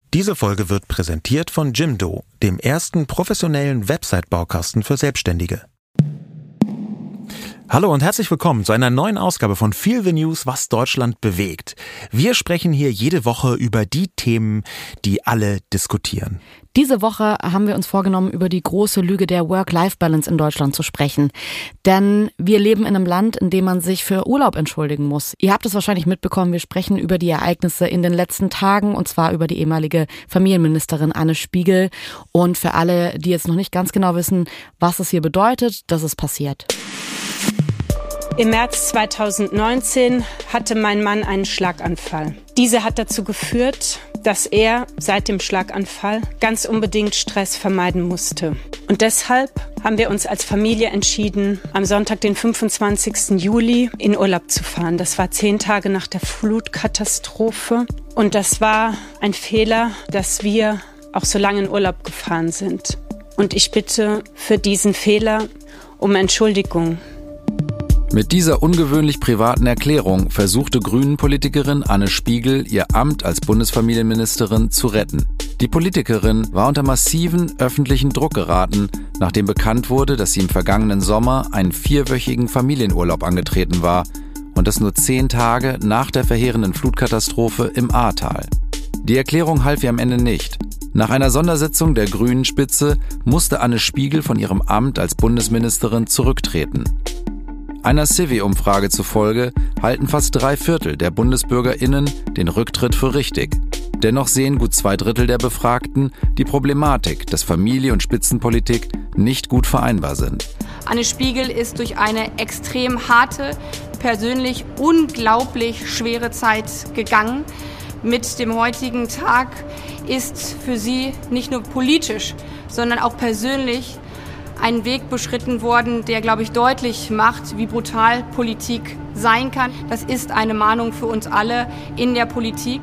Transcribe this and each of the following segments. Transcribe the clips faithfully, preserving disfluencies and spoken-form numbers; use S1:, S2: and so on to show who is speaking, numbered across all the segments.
S1: Diese Folge wird präsentiert von Jimdo, dem ersten professionellen Website-Baukasten für Selbstständige. Hallo und herzlich willkommen zu einer neuen Ausgabe von Feel the News, was Deutschland bewegt. Wir sprechen hier jede Woche über die Themen, die alle diskutieren.
S2: Diese Woche haben wir uns vorgenommen, über die große Lüge der Work-Life-Balance in Deutschland zu sprechen. Denn wir leben in einem Land, in dem man sich für Urlaub entschuldigen muss. Ihr habt es wahrscheinlich mitbekommen, wir sprechen über die Ereignisse in den letzten Tagen, und zwar über die ehemalige Familienministerin Anne Spiegel. Und für alle, die jetzt noch nicht ganz genau wissen, was es hier bedeutet, das ist passiert.
S3: Im März zweitausendneunzehn hatte mein Mann einen Schlaganfall. Diese hat dazu geführt, dass er seit dem Schlaganfall ganz unbedingt Stress vermeiden musste. Und deshalb haben wir uns als Familie entschieden, am Sonntag, den fünfundzwanzigsten Juli, in Urlaub zu fahren. Das war zehn Tage nach der Flutkatastrophe. Und das war ein Fehler, dass wir auch so lange in Urlaub gefahren sind. Und ich bitte für diesen Fehler um Entschuldigung.
S4: Mit dieser ungewöhnlich privaten Erklärung versuchte Grünen-Politikerin Anne Spiegel, ihr Amt als Bundesfamilienministerin zu retten. Die Politikerin war unter massiven öffentlichen Druck geraten, nachdem bekannt wurde, dass sie im vergangenen Sommer einen vierwöchigen Familienurlaub angetreten war und das nur zehn Tage nach der verheerenden Flutkatastrophe im Ahrtal. Die Erklärung half ihr am Ende nicht. Nach einer Sondersitzung der Grünen-Spitze musste Anne Spiegel von ihrem Amt als Bundesministerin zurücktreten. Einer Civi-Umfrage zufolge halten fast drei Viertel der BundesbürgerInnen den Rücktritt für richtig. Dennoch sehen gut zwei Drittel der Befragten die Problematik, dass Familie und Spitzenpolitik nicht gut vereinbar sind.
S5: Anne Spiegel ist durch eine extrem harte, persönlich unglaublich schwere Zeit gegangen. Mit dem heutigen Tag ist für sie nicht nur politisch, sondern auch persönlich ein Weg beschritten worden, der, glaube ich, deutlich macht, wie brutal Politik sein kann. Das ist eine Mahnung für uns alle in der Politik.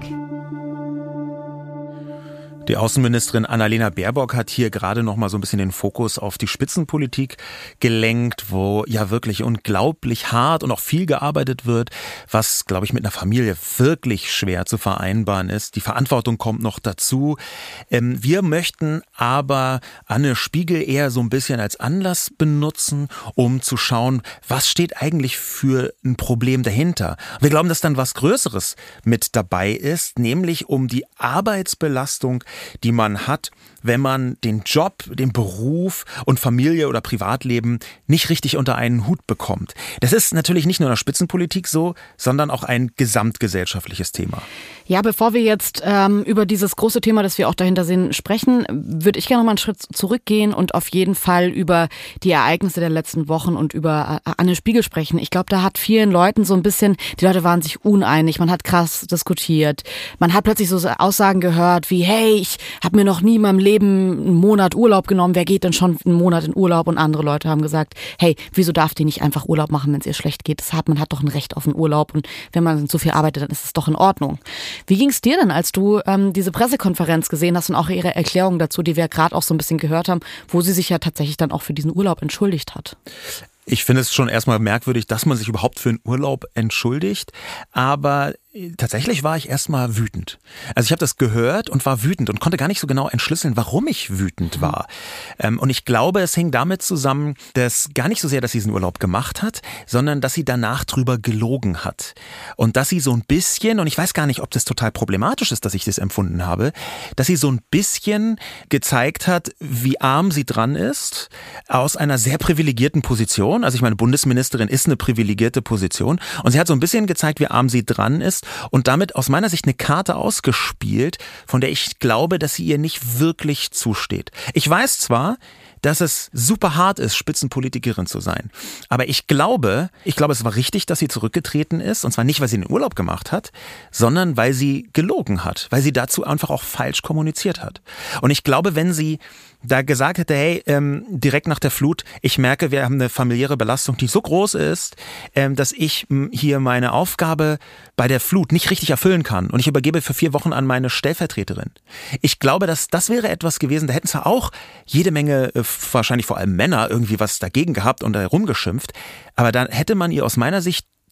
S1: Die Außenministerin Annalena Baerbock hat hier gerade noch mal so ein bisschen den Fokus auf die Spitzenpolitik gelenkt, wo ja wirklich unglaublich hart und auch viel gearbeitet wird, was, glaube ich, mit einer Familie wirklich schwer zu vereinbaren ist. Die Verantwortung kommt noch dazu. Ähm, wir möchten aber Anne Spiegel eher so ein bisschen als Anlass benutzen, um zu schauen, was steht eigentlich für ein Problem dahinter. Wir glauben, dass dann was Größeres mit dabei ist, nämlich um die Arbeitsbelastung, die man hat, wenn man den Job, den Beruf und Familie oder Privatleben nicht richtig unter einen Hut bekommt. Das ist natürlich nicht nur in der Spitzenpolitik so, sondern auch ein gesamtgesellschaftliches Thema.
S2: Ja, bevor wir jetzt ähm, über dieses große Thema, das wir auch dahinter sehen, sprechen, würde ich gerne noch mal einen Schritt zurückgehen und auf jeden Fall über die Ereignisse der letzten Wochen und über äh, Anne Spiegel sprechen. Ich glaube, da hat vielen Leuten so ein bisschen, die Leute waren sich uneinig, man hat krass diskutiert, man hat plötzlich so Aussagen gehört wie, hey, ich habe mir noch nie in meinem Leben einen Monat Urlaub genommen, wer geht denn schon einen Monat in Urlaub? Und andere Leute haben gesagt, hey, wieso darf die nicht einfach Urlaub machen, wenn es ihr schlecht geht? Das hat, man hat doch ein Recht auf einen Urlaub und wenn man so viel arbeitet, dann ist es doch in Ordnung. Wie ging es dir denn, als du ähm, diese Pressekonferenz gesehen hast und auch ihre Erklärung dazu, die wir gerade auch so ein bisschen gehört haben, wo sie sich ja tatsächlich dann auch für diesen Urlaub entschuldigt hat?
S1: Ich finde es schon erstmal merkwürdig, dass man sich überhaupt für einen Urlaub entschuldigt, aber tatsächlich war ich erstmal wütend. Also ich habe das gehört und war wütend und konnte gar nicht so genau entschlüsseln, warum ich wütend war. Mhm. Und ich glaube, es hing damit zusammen, dass gar nicht so sehr, dass sie diesen Urlaub gemacht hat, sondern dass sie danach drüber gelogen hat. Und dass sie so ein bisschen, und ich weiß gar nicht, ob das total problematisch ist, dass ich das empfunden habe, dass sie so ein bisschen gezeigt hat, wie arm sie dran ist, aus einer sehr privilegierten Position. Also ich meine, Bundesministerin ist eine privilegierte Position. Und sie hat so ein bisschen gezeigt, wie arm sie dran ist. Und damit aus meiner Sicht eine Karte ausgespielt, von der ich glaube, dass sie ihr nicht wirklich zusteht. Ich weiß zwar, dass es super hart ist, Spitzenpolitikerin zu sein. Aber ich glaube, ich glaube, es war richtig, dass sie zurückgetreten ist. Und zwar nicht, weil sie den Urlaub gemacht hat, sondern weil sie gelogen hat. Weil sie dazu einfach auch falsch kommuniziert hat. Und ich glaube, wenn sie da gesagt hätte, hey, ähm, direkt nach der Flut, ich merke, wir haben eine familiäre Belastung, die so groß ist, ähm, dass ich m, hier meine Aufgabe bei der Flut nicht richtig erfüllen kann und ich übergebe für vier Wochen an meine Stellvertreterin. Ich glaube, dass das wäre etwas gewesen, da hätten zwar auch jede Menge, äh, wahrscheinlich vor allem Männer, irgendwie was dagegen gehabt und da rumgeschimpft, aber dann hätte man ihr aus meiner Sicht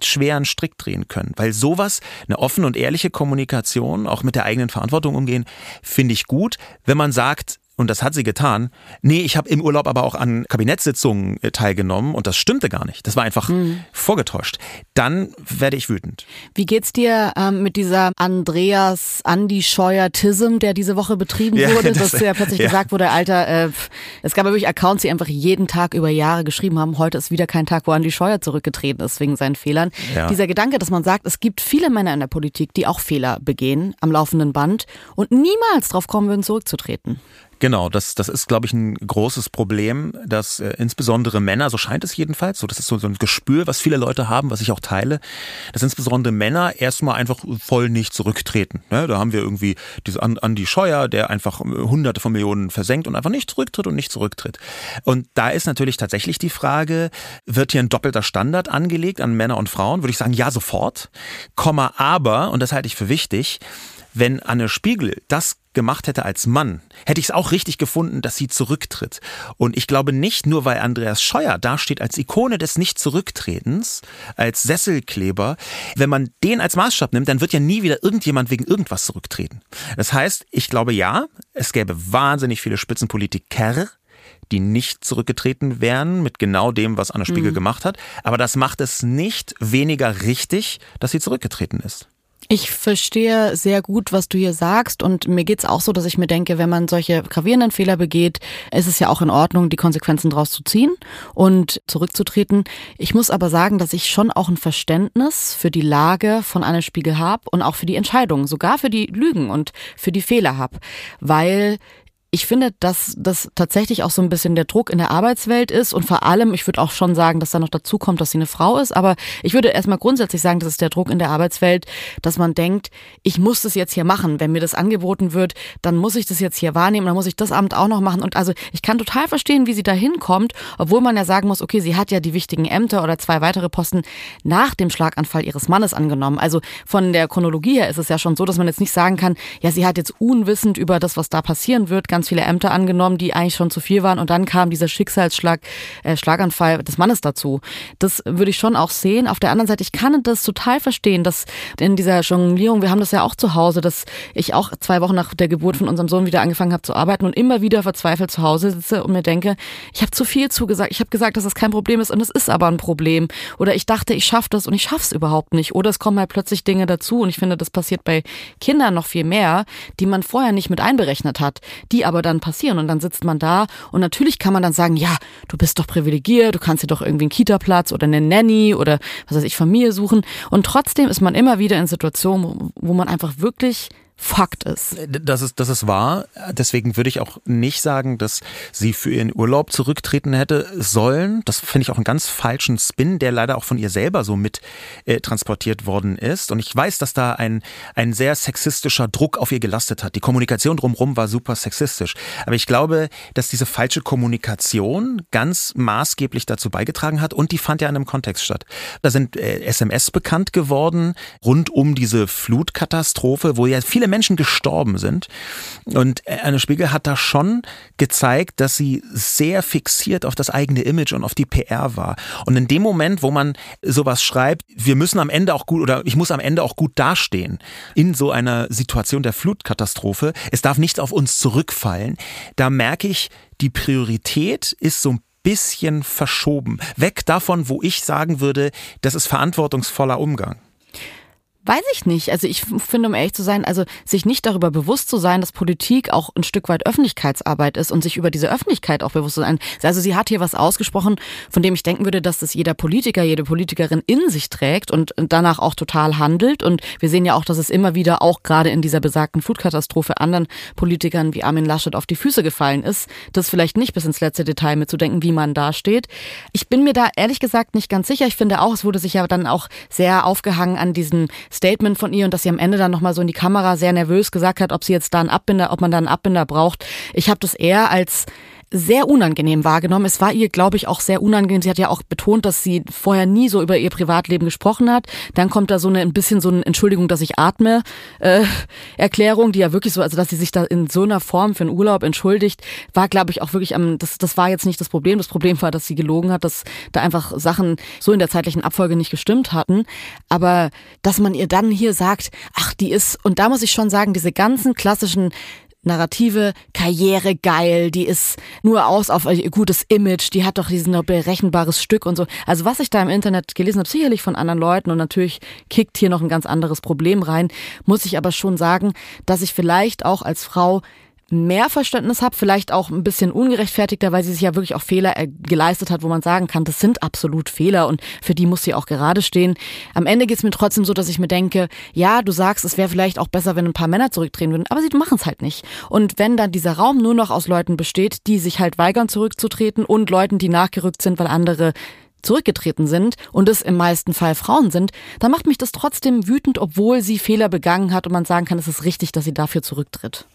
S1: echt schwer einen Strick drehen können. Weil sowas, eine offene und ehrliche Kommunikation, auch mit der eigenen Verantwortung umgehen, finde ich gut. Wenn man sagt, und das hat sie getan, nee, ich habe im Urlaub aber auch an Kabinettssitzungen teilgenommen und das stimmte gar nicht. Das war einfach mhm. vorgetäuscht. Dann werde ich wütend.
S2: Wie geht's dir ähm, mit dieser Andreas Andi Scheuer-Tism, der diese Woche betrieben ja, wurde, das, dass ja plötzlich ja. gesagt wurde, Alter, äh, es gab ja wirklich Accounts, die einfach jeden Tag über Jahre geschrieben haben, heute ist wieder kein Tag, wo Andi Scheuer zurückgetreten ist wegen seinen Fehlern. Ja. Dieser Gedanke, dass man sagt, es gibt viele Männer in der Politik, die auch Fehler begehen am laufenden Band und niemals drauf kommen würden, zurückzutreten.
S1: Genau, das, das ist, glaube ich, ein großes Problem, dass äh, insbesondere Männer, so scheint es jedenfalls, so das ist so, so ein Gespür, was viele Leute haben, was ich auch teile, dass insbesondere Männer erstmal einfach voll nicht zurücktreten. Ne? Da haben wir irgendwie diese Andi Scheuer, der einfach hunderte von Millionen versenkt und einfach nicht zurücktritt und nicht zurücktritt. Und da ist natürlich tatsächlich die Frage, wird hier ein doppelter Standard angelegt an Männer und Frauen? Würde ich sagen, ja, sofort. Komma, aber, und das halte ich für wichtig, wenn Anne Spiegel das gemacht hätte als Mann, hätte ich es auch richtig gefunden, dass sie zurücktritt. Und ich glaube nicht nur, weil Andreas Scheuer dasteht als Ikone des Nicht-Zurücktretens, als Sesselkleber. Wenn man den als Maßstab nimmt, dann wird ja nie wieder irgendjemand wegen irgendwas zurücktreten. Das heißt, ich glaube ja, es gäbe wahnsinnig viele Spitzenpolitiker, die nicht zurückgetreten wären mit genau dem, was Anne Spiegel mhm. gemacht hat. Aber das macht es nicht weniger richtig, dass sie zurückgetreten ist.
S2: Ich verstehe sehr gut, was du hier sagst und mir geht's auch so, dass ich mir denke, wenn man solche gravierenden Fehler begeht, ist es ja auch in Ordnung, die Konsequenzen draus zu ziehen und zurückzutreten. Ich muss aber sagen, dass ich schon auch ein Verständnis für die Lage von Anne Spiegel habe und auch für die Entscheidungen, sogar für die Lügen und für die Fehler habe, weil ich finde, dass das tatsächlich auch so ein bisschen der Druck in der Arbeitswelt ist und vor allem, ich würde auch schon sagen, dass da noch dazu kommt, dass sie eine Frau ist, aber ich würde erstmal grundsätzlich sagen, das ist der Druck in der Arbeitswelt, dass man denkt, ich muss das jetzt hier machen, wenn mir das angeboten wird, dann muss ich das jetzt hier wahrnehmen, dann muss ich das Amt auch noch machen und also ich kann total verstehen, wie sie da hinkommt, obwohl man ja sagen muss, okay, sie hat ja die wichtigen Ämter oder zwei weitere Posten nach dem Schlaganfall ihres Mannes angenommen, also von der Chronologie her ist es ja schon so, dass man jetzt nicht sagen kann, ja, sie hat jetzt unwissend über das, was da passieren wird, ganz viele Ämter angenommen, die eigentlich schon zu viel waren und dann kam dieser Schicksalsschlag, äh, Schlaganfall des Mannes dazu. Das würde ich schon auch sehen. Auf der anderen Seite, ich kann das total verstehen, dass in dieser Jonglierung, wir haben das ja auch zu Hause, dass ich auch zwei Wochen nach der Geburt von unserem Sohn wieder angefangen habe zu arbeiten und immer wieder verzweifelt zu Hause sitze und mir denke, ich habe zu viel zugesagt. Ich habe gesagt, dass das kein Problem ist und es ist aber ein Problem. Oder ich dachte, ich schaffe das und ich schaffe es überhaupt nicht. Oder es kommen halt plötzlich Dinge dazu und ich finde, das passiert bei Kindern noch viel mehr, die man vorher nicht mit einberechnet hat, die aber dann passieren und dann sitzt man da und natürlich kann man dann sagen, ja, du bist doch privilegiert, du kannst dir doch irgendwie einen Kita-Platz oder eine Nanny oder was weiß ich, Familie suchen und trotzdem ist man immer wieder in Situationen, wo man einfach wirklich Fakt ist.
S1: Das ist, das ist wahr. Deswegen würde ich auch nicht sagen, dass sie für ihren Urlaub zurücktreten hätte sollen. Das finde ich auch einen ganz falschen Spin, der leider auch von ihr selber so mit äh, transportiert worden ist. Und ich weiß, dass da ein, ein sehr sexistischer Druck auf ihr gelastet hat. Die Kommunikation drumherum war super sexistisch. Aber ich glaube, dass diese falsche Kommunikation ganz maßgeblich dazu beigetragen hat und die fand ja in einem Kontext statt. Da sind äh, S M S bekannt geworden rund um diese Flutkatastrophe, wo ja viele Menschen gestorben sind. Und Anne Spiegel hat da schon gezeigt, dass sie sehr fixiert auf das eigene Image und auf die P R war. Und in dem Moment, wo man sowas schreibt, wir müssen am Ende auch gut oder ich muss am Ende auch gut dastehen in so einer Situation der Flutkatastrophe, es darf nicht auf uns zurückfallen, da merke ich, die Priorität ist so ein bisschen verschoben. Weg davon, wo ich sagen würde, das ist verantwortungsvoller Umgang.
S2: Weiß ich nicht. Also ich finde, um ehrlich zu sein, also sich nicht darüber bewusst zu sein, dass Politik auch ein Stück weit Öffentlichkeitsarbeit ist und sich über diese Öffentlichkeit auch bewusst zu sein. Also sie hat hier was ausgesprochen, von dem ich denken würde, dass das jeder Politiker, jede Politikerin in sich trägt und danach auch total handelt. Und wir sehen ja auch, dass es immer wieder auch gerade in dieser besagten Flutkatastrophe anderen Politikern wie Armin Laschet auf die Füße gefallen ist, das vielleicht nicht bis ins letzte Detail mitzudenken, wie man da steht. Ich bin mir da ehrlich gesagt nicht ganz sicher. Ich finde auch, es wurde sich ja dann auch sehr aufgehangen an diesen Statement von ihr und dass sie am Ende dann nochmal so in die Kamera sehr nervös gesagt hat, ob sie jetzt da einen Abbinder, ob man da einen Abbinder braucht. Ich habe das eher als sehr unangenehm wahrgenommen. Es war ihr, glaube ich, auch sehr unangenehm. Sie hat ja auch betont, dass sie vorher nie so über ihr Privatleben gesprochen hat. Dann kommt da so eine, ein bisschen so eine Entschuldigung, dass ich atme, äh, Erklärung, die ja wirklich so, also dass sie sich da in so einer Form für einen Urlaub entschuldigt, war, glaube ich, auch wirklich am, das, das war jetzt nicht das Problem. Das Problem war, dass sie gelogen hat, dass da einfach Sachen so in der zeitlichen Abfolge nicht gestimmt hatten. Aber dass man ihr dann hier sagt, ach, die ist, und da muss ich schon sagen, diese ganzen klassischen Narrative, Karriere geil, die ist nur aus auf ein gutes Image, die hat doch diesen berechenbares Stück und so. Also was ich da im Internet gelesen habe, sicherlich von anderen Leuten, und natürlich kickt hier noch ein ganz anderes Problem rein, muss ich aber schon sagen, dass ich vielleicht auch als Frau mehr Verständnis habe, vielleicht auch ein bisschen ungerechtfertigter, weil sie sich ja wirklich auch Fehler geleistet hat, wo man sagen kann, das sind absolut Fehler und für die muss sie auch gerade stehen. Am Ende geht es mir trotzdem so, dass ich mir denke, ja, du sagst, es wäre vielleicht auch besser, wenn ein paar Männer zurücktreten würden, aber sie machen es halt nicht. Und wenn dann dieser Raum nur noch aus Leuten besteht, die sich halt weigern zurückzutreten und Leuten, die nachgerückt sind, weil andere zurückgetreten sind und es im meisten Fall Frauen sind, dann macht mich das trotzdem wütend, obwohl sie Fehler begangen hat und man sagen kann, es ist richtig, dass sie dafür zurücktritt.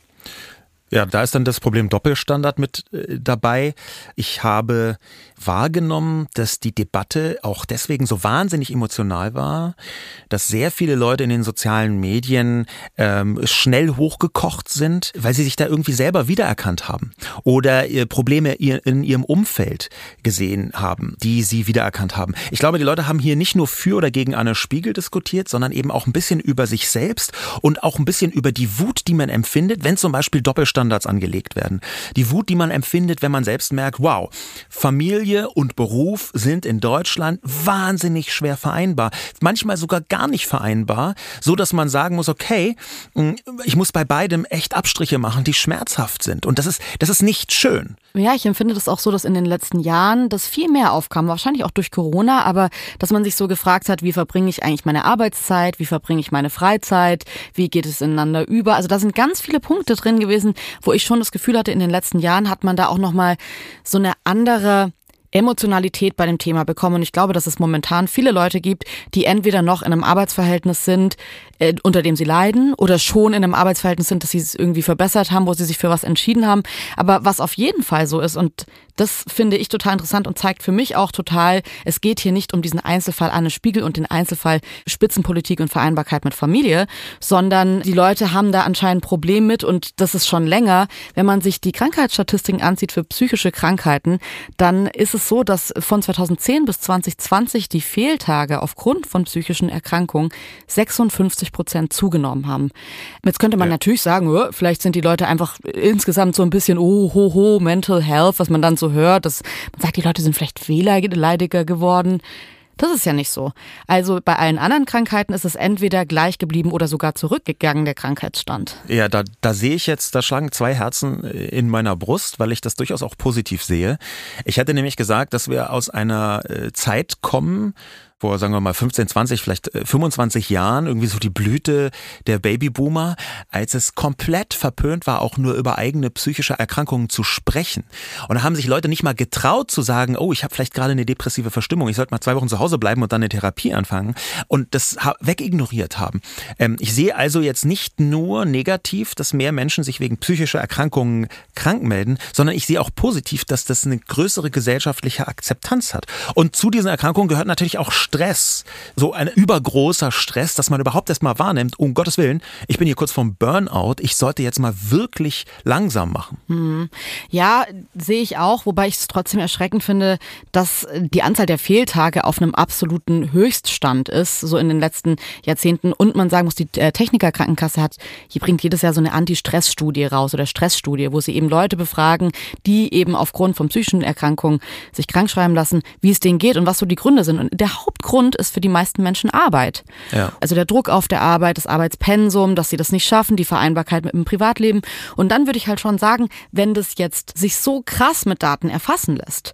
S1: Ja, da ist dann das Problem Doppelstandard mit äh, dabei. Ich habe wahrgenommen, dass die Debatte auch deswegen so wahnsinnig emotional war, dass sehr viele Leute in den sozialen Medien ähm, schnell hochgekocht sind, weil sie sich da irgendwie selber wiedererkannt haben oder äh, Probleme in ihrem Umfeld gesehen haben, die sie wiedererkannt haben. Ich glaube, die Leute haben hier nicht nur für oder gegen Anne Spiegel diskutiert, sondern eben auch ein bisschen über sich selbst und auch ein bisschen über die Wut, die man empfindet, wenn zum Beispiel Doppelstandards angelegt werden. Die Wut, die man empfindet, wenn man selbst merkt, wow, Familie und Beruf sind in Deutschland wahnsinnig schwer vereinbar. Manchmal sogar gar nicht vereinbar, so dass man sagen muss, okay, ich muss bei beidem echt Abstriche machen, die schmerzhaft sind. Und das ist, das ist nicht schön.
S2: Ja, ich empfinde das auch so, dass in den letzten Jahren das viel mehr aufkam, wahrscheinlich auch durch Corona, aber dass man sich so gefragt hat, wie verbringe ich eigentlich meine Arbeitszeit, wie verbringe ich meine Freizeit, wie geht es ineinander über. Also da sind ganz viele Punkte drin gewesen, wo ich schon das Gefühl hatte, in den letzten Jahren hat man da auch nochmal so eine andere Emotionalität bei dem Thema bekommen. Und ich glaube, dass es momentan viele Leute gibt, die entweder noch in einem Arbeitsverhältnis sind, äh, unter dem sie leiden, oder schon in einem Arbeitsverhältnis sind, dass sie es irgendwie verbessert haben, wo sie sich für was entschieden haben. Aber was auf jeden Fall so ist, und das finde ich total interessant und zeigt für mich auch total, es geht hier nicht um diesen Einzelfall Anne Spiegel und den Einzelfall Spitzenpolitik und Vereinbarkeit mit Familie, sondern die Leute haben da anscheinend ein Problem mit, und das ist schon länger. Wenn man sich die Krankheitsstatistiken ansieht für psychische Krankheiten, dann ist es so, dass von zweitausendzehn bis zwanzig zwanzig die Fehltage aufgrund von psychischen Erkrankungen sechsundfünfzig Prozent zugenommen haben. Jetzt könnte man ja natürlich sagen, oh, vielleicht sind die Leute einfach insgesamt so ein bisschen oh, ho, ho, Mental Health, was man dann so hört. Das, man sagt, die Leute sind vielleicht wehleidiger geworden. Das ist ja nicht so. Also bei allen anderen Krankheiten ist es entweder gleich geblieben oder sogar zurückgegangen, der Krankheitsstand.
S1: Ja, da, da sehe ich jetzt, da schlagen zwei Herzen in meiner Brust, weil ich das durchaus auch positiv sehe. Ich hätte nämlich gesagt, dass wir aus einer Zeit kommen, vor, sagen wir mal, fünfzehn, zwanzig, vielleicht fünfundzwanzig Jahren, irgendwie so die Blüte der Babyboomer, als es komplett verpönt war, auch nur über eigene psychische Erkrankungen zu sprechen. Und da haben sich Leute nicht mal getraut zu sagen, oh, ich habe vielleicht gerade eine depressive Verstimmung, ich sollte mal zwei Wochen zu Hause bleiben und dann eine Therapie anfangen, und das wegignoriert haben. Ähm, ich sehe also jetzt nicht nur negativ, dass mehr Menschen sich wegen psychischer Erkrankungen krank melden, sondern ich sehe auch positiv, dass das eine größere gesellschaftliche Akzeptanz hat. Und zu diesen Erkrankungen gehört natürlich auch Stress, so ein übergroßer Stress, dass man überhaupt erst mal wahrnimmt, um Gottes Willen, ich bin hier kurz vorm Burnout, ich sollte jetzt mal wirklich langsam machen.
S2: Hm. Ja, sehe ich auch, wobei ich es trotzdem erschreckend finde, dass die Anzahl der Fehltage auf einem absoluten Höchststand ist, so in den letzten Jahrzehnten, und man sagen muss, die Technikerkrankenkasse hat, hier bringt jedes Jahr so eine Anti-Stress-Studie raus oder Stressstudie, wo sie eben Leute befragen, die eben aufgrund von psychischen Erkrankungen sich krankschreiben lassen, wie es denen geht und was so die Gründe sind. Und der Hauptgrund ist für die meisten Menschen Arbeit. Ja. Also der Druck auf der Arbeit, das Arbeitspensum, dass sie das nicht schaffen, die Vereinbarkeit mit dem Privatleben. Und dann würde ich halt schon sagen, wenn das jetzt sich so krass mit Daten erfassen lässt,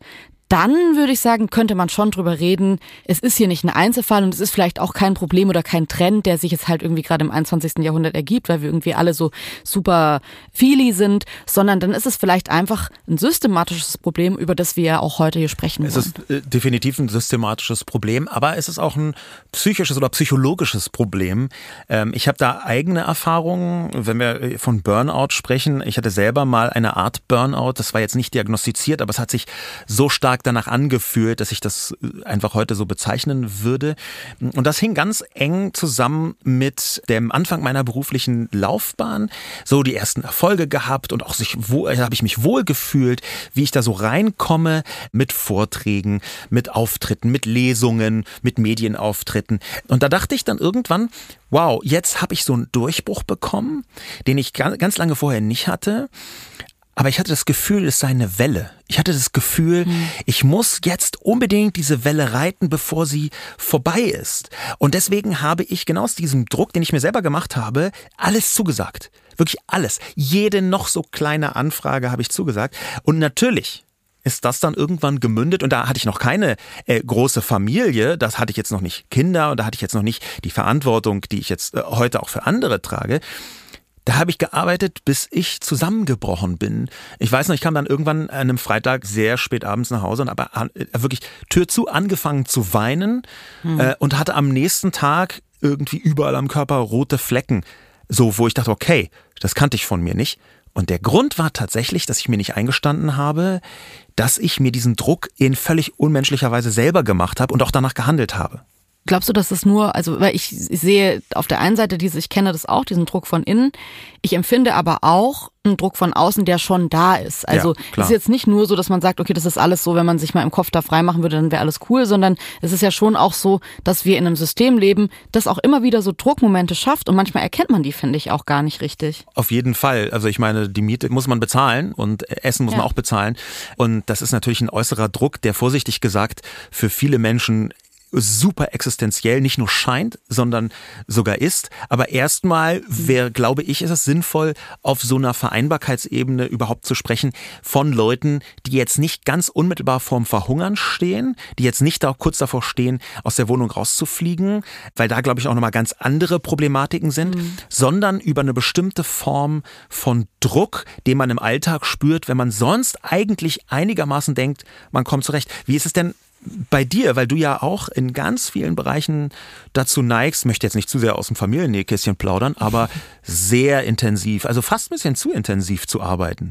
S2: dann würde ich sagen, könnte man schon drüber reden, es ist hier nicht ein Einzelfall und es ist vielleicht auch kein Problem oder kein Trend, der sich jetzt halt irgendwie gerade im einundzwanzigsten Jahrhundert ergibt, weil wir irgendwie alle so super feely sind, sondern dann ist es vielleicht einfach ein systematisches Problem, über das wir ja auch heute hier sprechen wollen.
S1: Es ist äh, definitiv ein systematisches Problem, aber es ist auch ein psychisches oder psychologisches Problem. Ähm, ich habe da eigene Erfahrungen, wenn wir von Burnout sprechen. Ich hatte selber mal eine Art Burnout, das war jetzt nicht diagnostiziert, aber es hat sich so stark danach angefühlt, dass ich das einfach heute so bezeichnen würde. Und das hing ganz eng zusammen mit dem Anfang meiner beruflichen Laufbahn. So die ersten Erfolge gehabt und auch sich wohl, da habe ich mich wohl gefühlt, wie ich da so reinkomme mit Vorträgen, mit Auftritten, mit Lesungen, mit Medienauftritten. Und da dachte ich dann irgendwann, wow, jetzt habe ich so einen Durchbruch bekommen, den ich ganz lange vorher nicht hatte. Aber ich hatte das Gefühl, es sei eine Welle. Ich hatte das Gefühl, mhm. ich muss jetzt unbedingt diese Welle reiten, bevor sie vorbei ist. Und deswegen habe ich genau aus diesem Druck, den ich mir selber gemacht habe, alles zugesagt. Wirklich alles. Jede noch so kleine Anfrage habe ich zugesagt. Und natürlich ist das dann irgendwann gemündet und da hatte ich noch keine äh, große Familie, das hatte ich jetzt noch nicht Kinder und da hatte ich jetzt noch nicht die Verantwortung, die ich jetzt äh, heute auch für andere trage. Da habe ich gearbeitet, bis ich zusammengebrochen bin. Ich weiß noch, ich kam dann irgendwann an einem Freitag sehr spät abends nach Hause und habe wirklich Tür zu angefangen zu weinen hm. äh, und hatte am nächsten Tag irgendwie überall am Körper rote Flecken. So, wo ich dachte, okay, das kannte ich von mir nicht. Und der Grund war tatsächlich, dass ich mir nicht eingestanden habe, dass ich mir diesen Druck in völlig unmenschlicher Weise selber gemacht habe und auch danach gehandelt habe.
S2: Glaubst du, dass es nur, also weil ich sehe auf der einen Seite diese, ich kenne das auch, diesen Druck von innen. Ich empfinde aber auch einen Druck von außen, der schon da ist. Also ja, es ist jetzt nicht nur so, dass man sagt, okay, das ist alles so, wenn man sich mal im Kopf da freimachen würde, dann wäre alles cool, sondern es ist ja schon auch so, dass wir in einem System leben, das auch immer wieder so Druckmomente schafft und manchmal erkennt man die, finde ich, auch gar nicht richtig.
S1: Auf jeden Fall. Also ich meine, die Miete muss man bezahlen und Essen muss ja. man auch bezahlen. Und das ist natürlich ein äußerer Druck, der vorsichtig gesagt für viele Menschen super existenziell nicht nur scheint, sondern sogar ist. Aber erstmal wäre, glaube ich, ist es sinnvoll, auf so einer Vereinbarkeitsebene überhaupt zu sprechen von Leuten, die jetzt nicht ganz unmittelbar vorm Verhungern stehen, die jetzt nicht da kurz davor stehen, aus der Wohnung rauszufliegen, weil da, glaube ich, auch nochmal ganz andere Problematiken sind, mhm. sondern über eine bestimmte Form von Druck, den man im Alltag spürt, wenn man sonst eigentlich einigermaßen denkt, man kommt zurecht. Wie ist es denn bei dir, weil du ja auch in ganz vielen Bereichen dazu neigst, möchte jetzt nicht zu sehr aus dem Familiennähkästchen plaudern, aber sehr intensiv, also fast ein bisschen zu intensiv zu arbeiten?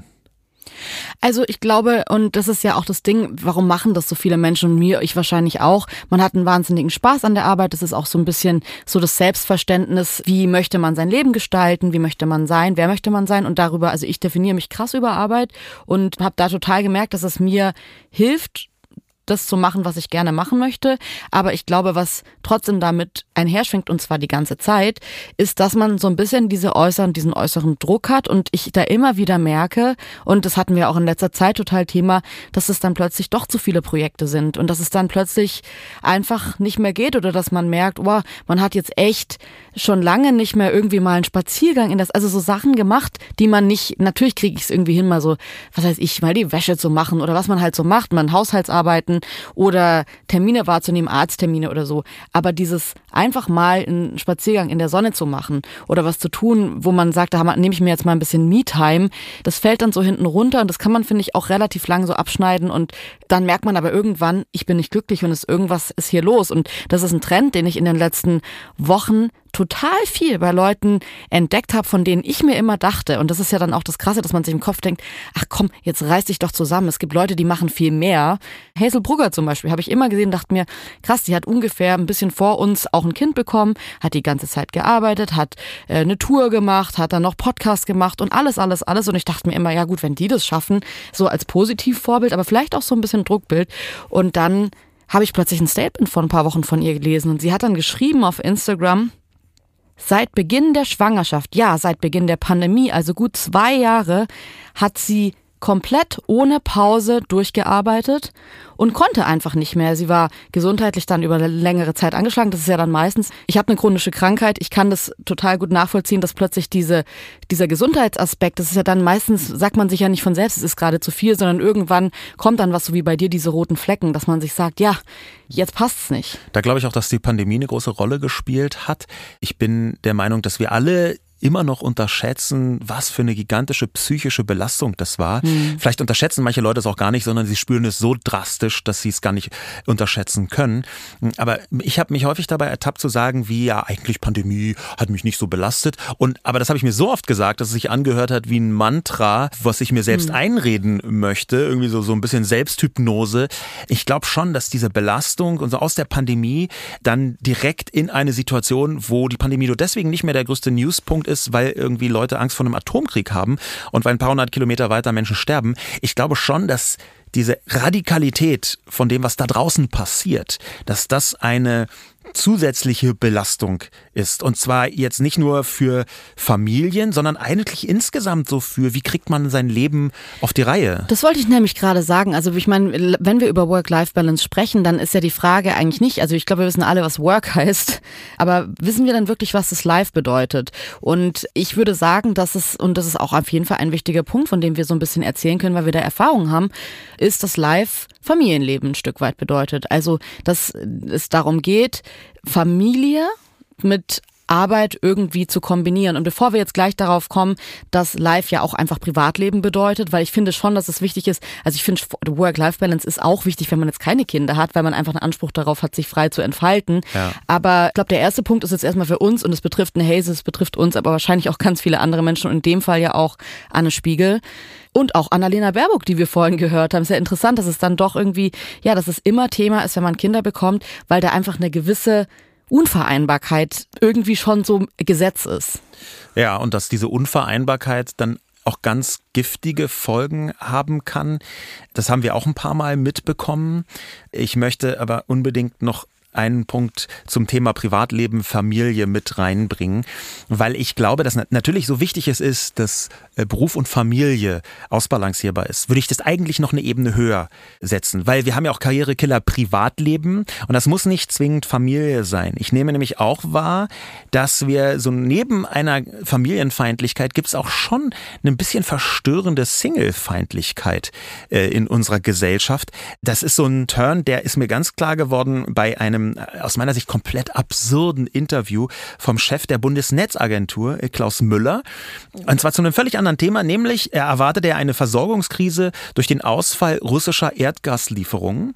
S2: Also ich glaube, und das ist ja auch das Ding, warum machen das so viele Menschen und mir, ich wahrscheinlich auch, man hat einen wahnsinnigen Spaß an der Arbeit, das ist auch so ein bisschen so das Selbstverständnis, wie möchte man sein Leben gestalten, wie möchte man sein, wer möchte man sein und darüber, also ich definiere mich krass über Arbeit und habe da total gemerkt, dass es mir hilft, das zu machen, was ich gerne machen möchte. Aber ich glaube, was trotzdem damit einherschwingt, und zwar die ganze Zeit, ist, dass man so ein bisschen diese äußeren, diesen äußeren Druck hat und ich da immer wieder merke, und das hatten wir auch in letzter Zeit total Thema, dass es dann plötzlich doch zu viele Projekte sind und dass es dann plötzlich einfach nicht mehr geht oder dass man merkt, oh, man hat jetzt echt schon lange nicht mehr irgendwie mal einen Spaziergang in das, also so Sachen gemacht, die man nicht, natürlich kriege ich es irgendwie hin, mal so, was weiß ich, mal die Wäsche zu machen oder was man halt so macht, mal Haushaltsarbeiten oder Termine wahrzunehmen, Arzttermine oder so. Aber dieses einfach mal einen Spaziergang in der Sonne zu machen oder was zu tun, wo man sagt, da nehme ich mir jetzt mal ein bisschen Me-Time, das fällt dann so hinten runter und das kann man, finde ich, auch relativ lang so abschneiden und dann merkt man aber irgendwann, ich bin nicht glücklich und es irgendwas ist hier los. Und das ist ein Trend, den ich in den letzten Wochen total viel bei Leuten entdeckt habe, von denen ich mir immer dachte, und das ist ja dann auch das Krasse, dass man sich im Kopf denkt, ach komm, jetzt reiß dich doch zusammen. Es gibt Leute, die machen viel mehr. Hazel Brugger zum Beispiel, habe ich immer gesehen, dachte mir, krass, die hat ungefähr ein bisschen vor uns auch ein Kind bekommen, hat die ganze Zeit gearbeitet, hat äh, eine Tour gemacht, hat dann noch Podcast gemacht und alles, alles, alles. Und ich dachte mir immer, ja gut, wenn die das schaffen, so als Positivvorbild, aber vielleicht auch so ein bisschen Druckbild. Und dann habe ich plötzlich ein Statement vor ein paar Wochen von ihr gelesen und sie hat dann geschrieben auf Instagram, seit Beginn der Schwangerschaft, ja, seit Beginn der Pandemie, also gut zwei Jahre, hat sie komplett ohne Pause durchgearbeitet und konnte einfach nicht mehr. Sie war gesundheitlich dann über eine längere Zeit angeschlagen. Das ist ja dann meistens, ich habe eine chronische Krankheit, ich kann das total gut nachvollziehen, dass plötzlich diese, dieser Gesundheitsaspekt, das ist ja dann meistens, sagt man sich ja nicht von selbst, es ist gerade zu viel, sondern irgendwann kommt dann was, so wie bei dir, diese roten Flecken, dass man sich sagt, ja, jetzt passt's nicht.
S1: Da glaube ich auch, dass die Pandemie eine große Rolle gespielt hat. Ich bin der Meinung, dass wir alle immer noch unterschätzen, was für eine gigantische psychische Belastung das war. Mhm. Vielleicht unterschätzen manche Leute es auch gar nicht, sondern sie spüren es so drastisch, dass sie es gar nicht unterschätzen können. Aber ich habe mich häufig dabei ertappt zu sagen, wie ja eigentlich Pandemie hat mich nicht so belastet. Und aber das habe ich mir so oft gesagt, dass es sich angehört hat wie ein Mantra, was ich mir selbst mhm. einreden möchte, irgendwie so so ein bisschen Selbsthypnose. Ich glaube schon, dass diese Belastung und so aus der Pandemie dann direkt in eine Situation, wo die Pandemie nur deswegen nicht mehr der größte Newspunkt ist, weil irgendwie Leute Angst vor einem Atomkrieg haben und weil ein paar hundert Kilometer weiter Menschen sterben. Ich glaube schon, dass diese Radikalität von dem, was da draußen passiert, dass das eine zusätzliche Belastung ist. Und zwar jetzt nicht nur für Familien, sondern eigentlich insgesamt so für, wie kriegt man sein Leben auf die Reihe?
S2: Das wollte ich nämlich gerade sagen. Also ich meine, wenn wir über Work-Life-Balance sprechen, dann ist ja die Frage eigentlich nicht, also ich glaube, wir wissen alle, was Work heißt, aber wissen wir dann wirklich, was das Life bedeutet? Und ich würde sagen, dass es, und das ist auch auf jeden Fall ein wichtiger Punkt, von dem wir so ein bisschen erzählen können, weil wir da Erfahrung haben, ist, dass Life Familienleben ein Stück weit bedeutet. Also, dass es darum geht, Familie mit Arbeit irgendwie zu kombinieren. Und bevor wir jetzt gleich darauf kommen, dass Life ja auch einfach Privatleben bedeutet, weil ich finde schon, dass es wichtig ist, also ich finde, Work-Life-Balance ist auch wichtig, wenn man jetzt keine Kinder hat, weil man einfach einen Anspruch darauf hat, sich frei zu entfalten. Ja. Aber ich glaube, der erste Punkt ist jetzt erstmal für uns und es betrifft eine Haze, es betrifft uns, aber wahrscheinlich auch ganz viele andere Menschen und in dem Fall ja auch Anne Spiegel. Und auch Annalena Baerbock, die wir vorhin gehört haben. Ist ja interessant, dass es dann doch irgendwie, ja, dass es immer Thema ist, wenn man Kinder bekommt, weil da einfach eine gewisse Unvereinbarkeit irgendwie schon so Gesetz ist.
S1: Ja, und dass diese Unvereinbarkeit dann auch ganz giftige Folgen haben kann, das haben wir auch ein paar Mal mitbekommen. Ich möchte aber unbedingt noch einen Punkt zum Thema Privatleben, Familie mit reinbringen, weil ich glaube, dass natürlich so wichtig es ist, dass Beruf und Familie ausbalancierbar ist, würde ich das eigentlich noch eine Ebene höher setzen, weil wir haben ja auch Karrierekiller Privatleben und das muss nicht zwingend Familie sein. Ich nehme nämlich auch wahr, dass wir so neben einer Familienfeindlichkeit gibt es auch schon ein bisschen verstörende Singlefeindlichkeit äh, in unserer Gesellschaft. Das ist so ein Turn, der ist mir ganz klar geworden bei einem aus meiner Sicht komplett absurden Interview vom Chef der Bundesnetzagentur, Klaus Müller. Und zwar zu einem völlig anderen Thema, nämlich er erwartet er eine Versorgungskrise durch den Ausfall russischer Erdgaslieferungen.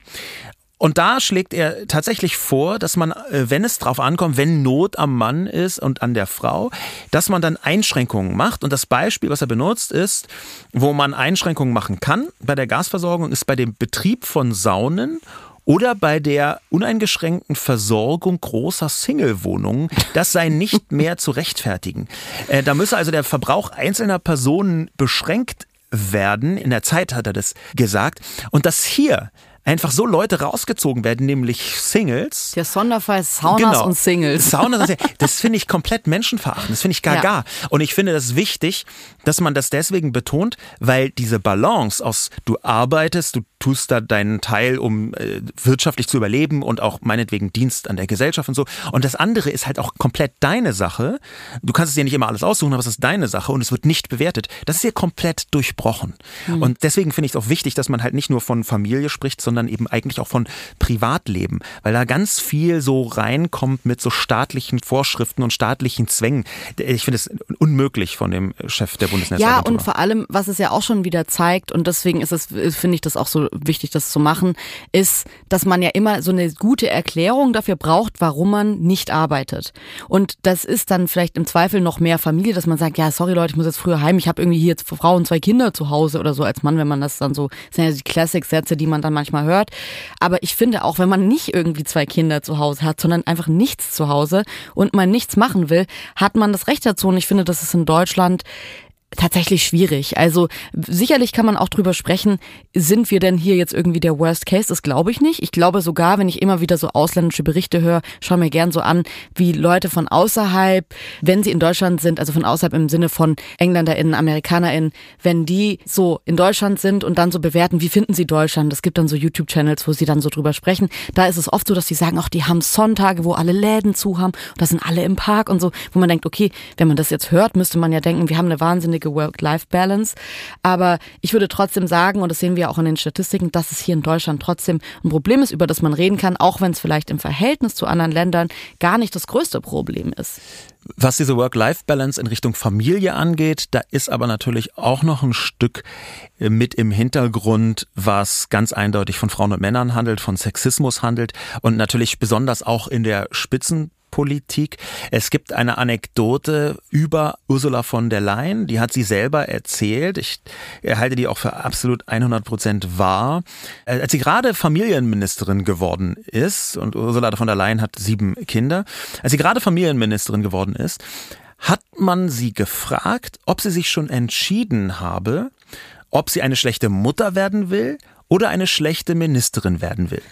S1: Und da schlägt er tatsächlich vor, dass man, wenn es drauf ankommt, wenn Not am Mann ist und an der Frau, dass man dann Einschränkungen macht. Und das Beispiel, was er benutzt, ist, wo man Einschränkungen machen kann bei der Gasversorgung, ist bei dem Betrieb von Saunen oder bei der uneingeschränkten Versorgung großer Single-Wohnungen, das sei nicht mehr zu rechtfertigen. Äh, da müsse also der Verbrauch einzelner Personen beschränkt werden. In der Zeit hat er das gesagt. Und dass hier einfach so Leute rausgezogen werden, nämlich Singles.
S2: Der Sonderfall Saunas genau. und Singles.
S1: Saunas, das finde ich komplett menschenverachtend. Das finde ich gaga. Ja. Und ich finde das wichtig, dass man das deswegen betont, weil diese Balance aus du arbeitest, du tust da deinen Teil, um äh, wirtschaftlich zu überleben und auch meinetwegen Dienst an der Gesellschaft und so. Und das andere ist halt auch komplett deine Sache. Du kannst es dir nicht immer alles aussuchen, aber es ist deine Sache und es wird nicht bewertet. Das ist hier komplett durchbrochen. Mhm. Und deswegen finde ich es auch wichtig, dass man halt nicht nur von Familie spricht, sondern eben eigentlich auch von Privatleben, weil da ganz viel so reinkommt mit so staatlichen Vorschriften und staatlichen Zwängen. Ich finde es unmöglich von dem Chef der Bundesnetzagentur.
S2: Ja, und vor allem, was es ja auch schon wieder zeigt, und deswegen ist es, finde ich das auch so wichtig, das zu machen, ist, dass man ja immer so eine gute Erklärung dafür braucht, warum man nicht arbeitet. Und das ist dann vielleicht im Zweifel noch mehr Familie, dass man sagt, ja, sorry Leute, ich muss jetzt früher heim, ich habe irgendwie hier jetzt Frau und zwei Kinder zu Hause oder so als Mann, wenn man das dann so, das sind ja die Classic-Sätze, die man dann manchmal hört. Aber ich finde auch, wenn man nicht irgendwie zwei Kinder zu Hause hat, sondern einfach nichts zu Hause und man nichts machen will, hat man das Recht dazu. Und ich finde, das ist in Deutschland tatsächlich schwierig. Also sicherlich kann man auch drüber sprechen, sind wir denn hier jetzt irgendwie der Worst Case? Das glaube ich nicht. Ich glaube sogar, wenn ich immer wieder so ausländische Berichte höre, schaue mir gern so an, wie Leute von außerhalb, wenn sie in Deutschland sind, also von außerhalb im Sinne von EngländerInnen, AmerikanerInnen, wenn die so in Deutschland sind und dann so bewerten, wie finden sie Deutschland? Es gibt dann so YouTube-Channels, wo sie dann so drüber sprechen. Da ist es oft so, dass sie sagen, ach, die haben Sonntage, wo alle Läden zu haben und da sind alle im Park und so, wo man denkt, okay, wenn man das jetzt hört, müsste man ja denken, wir haben eine wahnsinnige Work-Life-Balance. Aber ich würde trotzdem sagen, und das sehen wir auch in den Statistiken, dass es hier in Deutschland trotzdem ein Problem ist, über das man reden kann, auch wenn es vielleicht im Verhältnis zu anderen Ländern gar nicht das größte Problem ist.
S1: Was diese Work-Life-Balance in Richtung Familie angeht, da ist aber natürlich auch noch ein Stück mit im Hintergrund, was ganz eindeutig von Frauen und Männern handelt, von Sexismus handelt und natürlich besonders auch in der Spitzenpolitik. Es gibt eine Anekdote über Ursula von der Leyen, die hat sie selber erzählt. Ich halte die auch für absolut hundert Prozent wahr. Als sie gerade Familienministerin geworden ist, und Ursula von der Leyen hat sieben Kinder, als sie gerade Familienministerin geworden ist, hat man sie gefragt, ob sie sich schon entschieden habe, ob sie eine schlechte Mutter werden will oder eine schlechte Ministerin werden will.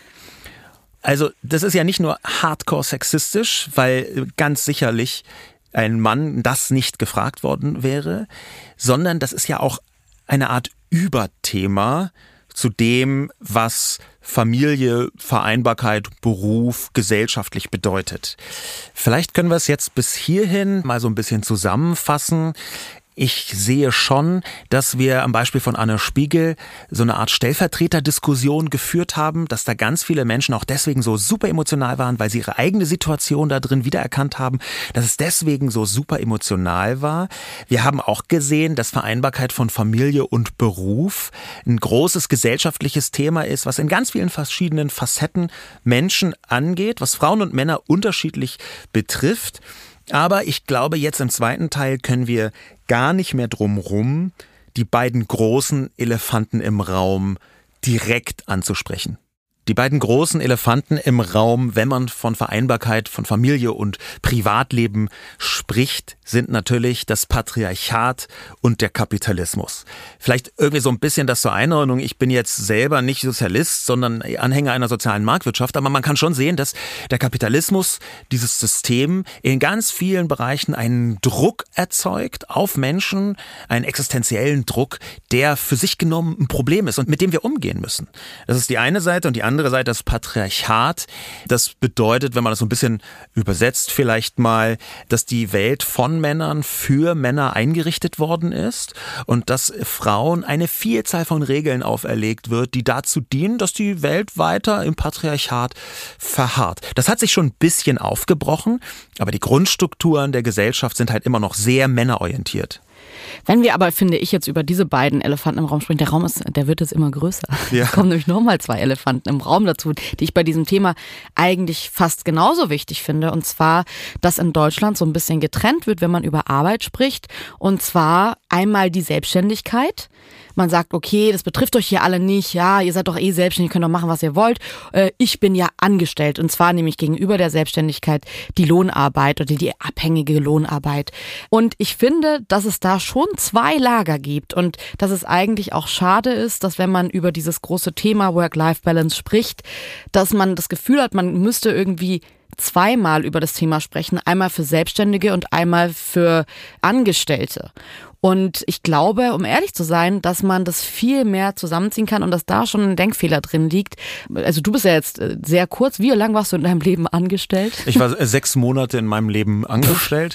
S1: Also das ist ja nicht nur hardcore sexistisch, weil ganz sicherlich ein Mann das nicht gefragt worden wäre, sondern das ist ja auch eine Art Überthema zu dem, was Familie, Vereinbarkeit, Beruf gesellschaftlich bedeutet. Vielleicht können wir es jetzt bis hierhin mal so ein bisschen zusammenfassen. Ich sehe schon, dass wir am Beispiel von Anne Spiegel so eine Art Stellvertreterdiskussion geführt haben, dass da ganz viele Menschen auch deswegen so super emotional waren, weil sie ihre eigene Situation da drin wiedererkannt haben, dass es deswegen so super emotional war. Wir haben auch gesehen, dass Vereinbarkeit von Familie und Beruf ein großes gesellschaftliches Thema ist, was in ganz vielen verschiedenen Facetten Menschen angeht, was Frauen und Männer unterschiedlich betrifft. Aber ich glaube, jetzt im zweiten Teil können wir gar nicht mehr drum rum, die beiden großen Elefanten im Raum direkt anzusprechen. Die beiden großen Elefanten im Raum, wenn man von Vereinbarkeit, von Familie und Privatleben spricht, sind natürlich das Patriarchat und der Kapitalismus. Vielleicht irgendwie so ein bisschen das zur Einordnung. Ich bin jetzt selber nicht Sozialist, sondern Anhänger einer sozialen Marktwirtschaft. Aber man kann schon sehen, dass der Kapitalismus, dieses System, in ganz vielen Bereichen einen Druck erzeugt auf Menschen, einen existenziellen Druck, der für sich genommen ein Problem ist und mit dem wir umgehen müssen. Das ist die eine Seite und die andere Seite das Patriarchat. Das bedeutet, wenn man das so ein bisschen übersetzt vielleicht mal, dass die Welt von Männern für Männer eingerichtet worden ist und dass Frauen eine Vielzahl von Regeln auferlegt wird, die dazu dienen, dass die Welt weiter im Patriarchat verharrt. Das hat sich schon ein bisschen aufgebrochen, aber die Grundstrukturen der Gesellschaft sind halt immer noch sehr männerorientiert.
S2: Wenn wir aber, finde ich, jetzt über diese beiden Elefanten im Raum sprechen, der Raum ist, der wird jetzt immer größer. Ja. Es kommen nämlich nochmal zwei Elefanten im Raum dazu, die ich bei diesem Thema eigentlich fast genauso wichtig finde. Und zwar, dass in Deutschland so ein bisschen getrennt wird, wenn man über Arbeit spricht. Und zwar einmal die Selbstständigkeit. Man sagt, okay, das betrifft euch hier alle nicht. Ja, ihr seid doch eh selbstständig, ihr könnt doch machen, was ihr wollt. Ich bin ja angestellt. Und zwar nämlich gegenüber der Selbstständigkeit die Lohnarbeit oder die abhängige Lohnarbeit. Und ich finde, dass es da schon zwei Lager gibt und dass es eigentlich auch schade ist, dass wenn man über dieses große Thema Work-Life-Balance spricht, dass man das Gefühl hat, man müsste irgendwie zweimal über das Thema sprechen. Einmal für Selbstständige und einmal für Angestellte. Und ich glaube, um ehrlich zu sein, dass man das viel mehr zusammenziehen kann und dass da schon ein Denkfehler drin liegt. Also du bist ja jetzt sehr kurz. Wie lange warst du in deinem Leben angestellt?
S1: Ich war sechs Monate in meinem Leben angestellt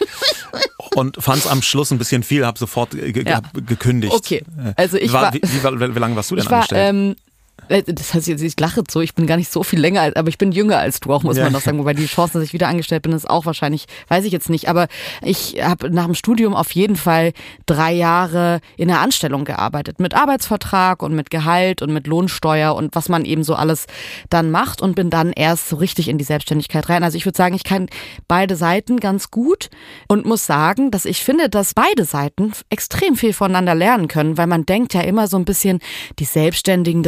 S1: und fand es am Schluss ein bisschen viel, habe sofort ge- ja. gekündigt.
S2: Okay, also ich war...
S1: war wie, wie, wie, wie lange warst du denn
S2: ich war,
S1: angestellt?
S2: Ähm, Das heißt, ich lache so, ich bin gar nicht so viel länger, aber ich bin jünger als du auch, muss
S1: ja.
S2: man noch sagen. Wobei die Chance, dass ich wieder angestellt bin, ist auch wahrscheinlich, weiß ich jetzt nicht. Aber ich habe nach dem Studium auf jeden Fall drei Jahre in der Anstellung gearbeitet. Mit Arbeitsvertrag und mit Gehalt und mit Lohnsteuer und was man eben so alles dann macht und bin dann erst so richtig in die Selbstständigkeit rein. Also ich würde sagen, ich kann beide Seiten ganz gut und muss sagen, dass ich finde, dass beide Seiten extrem viel voneinander lernen können, weil man denkt ja immer so ein bisschen, die Selbstständigen, das ist irgendwie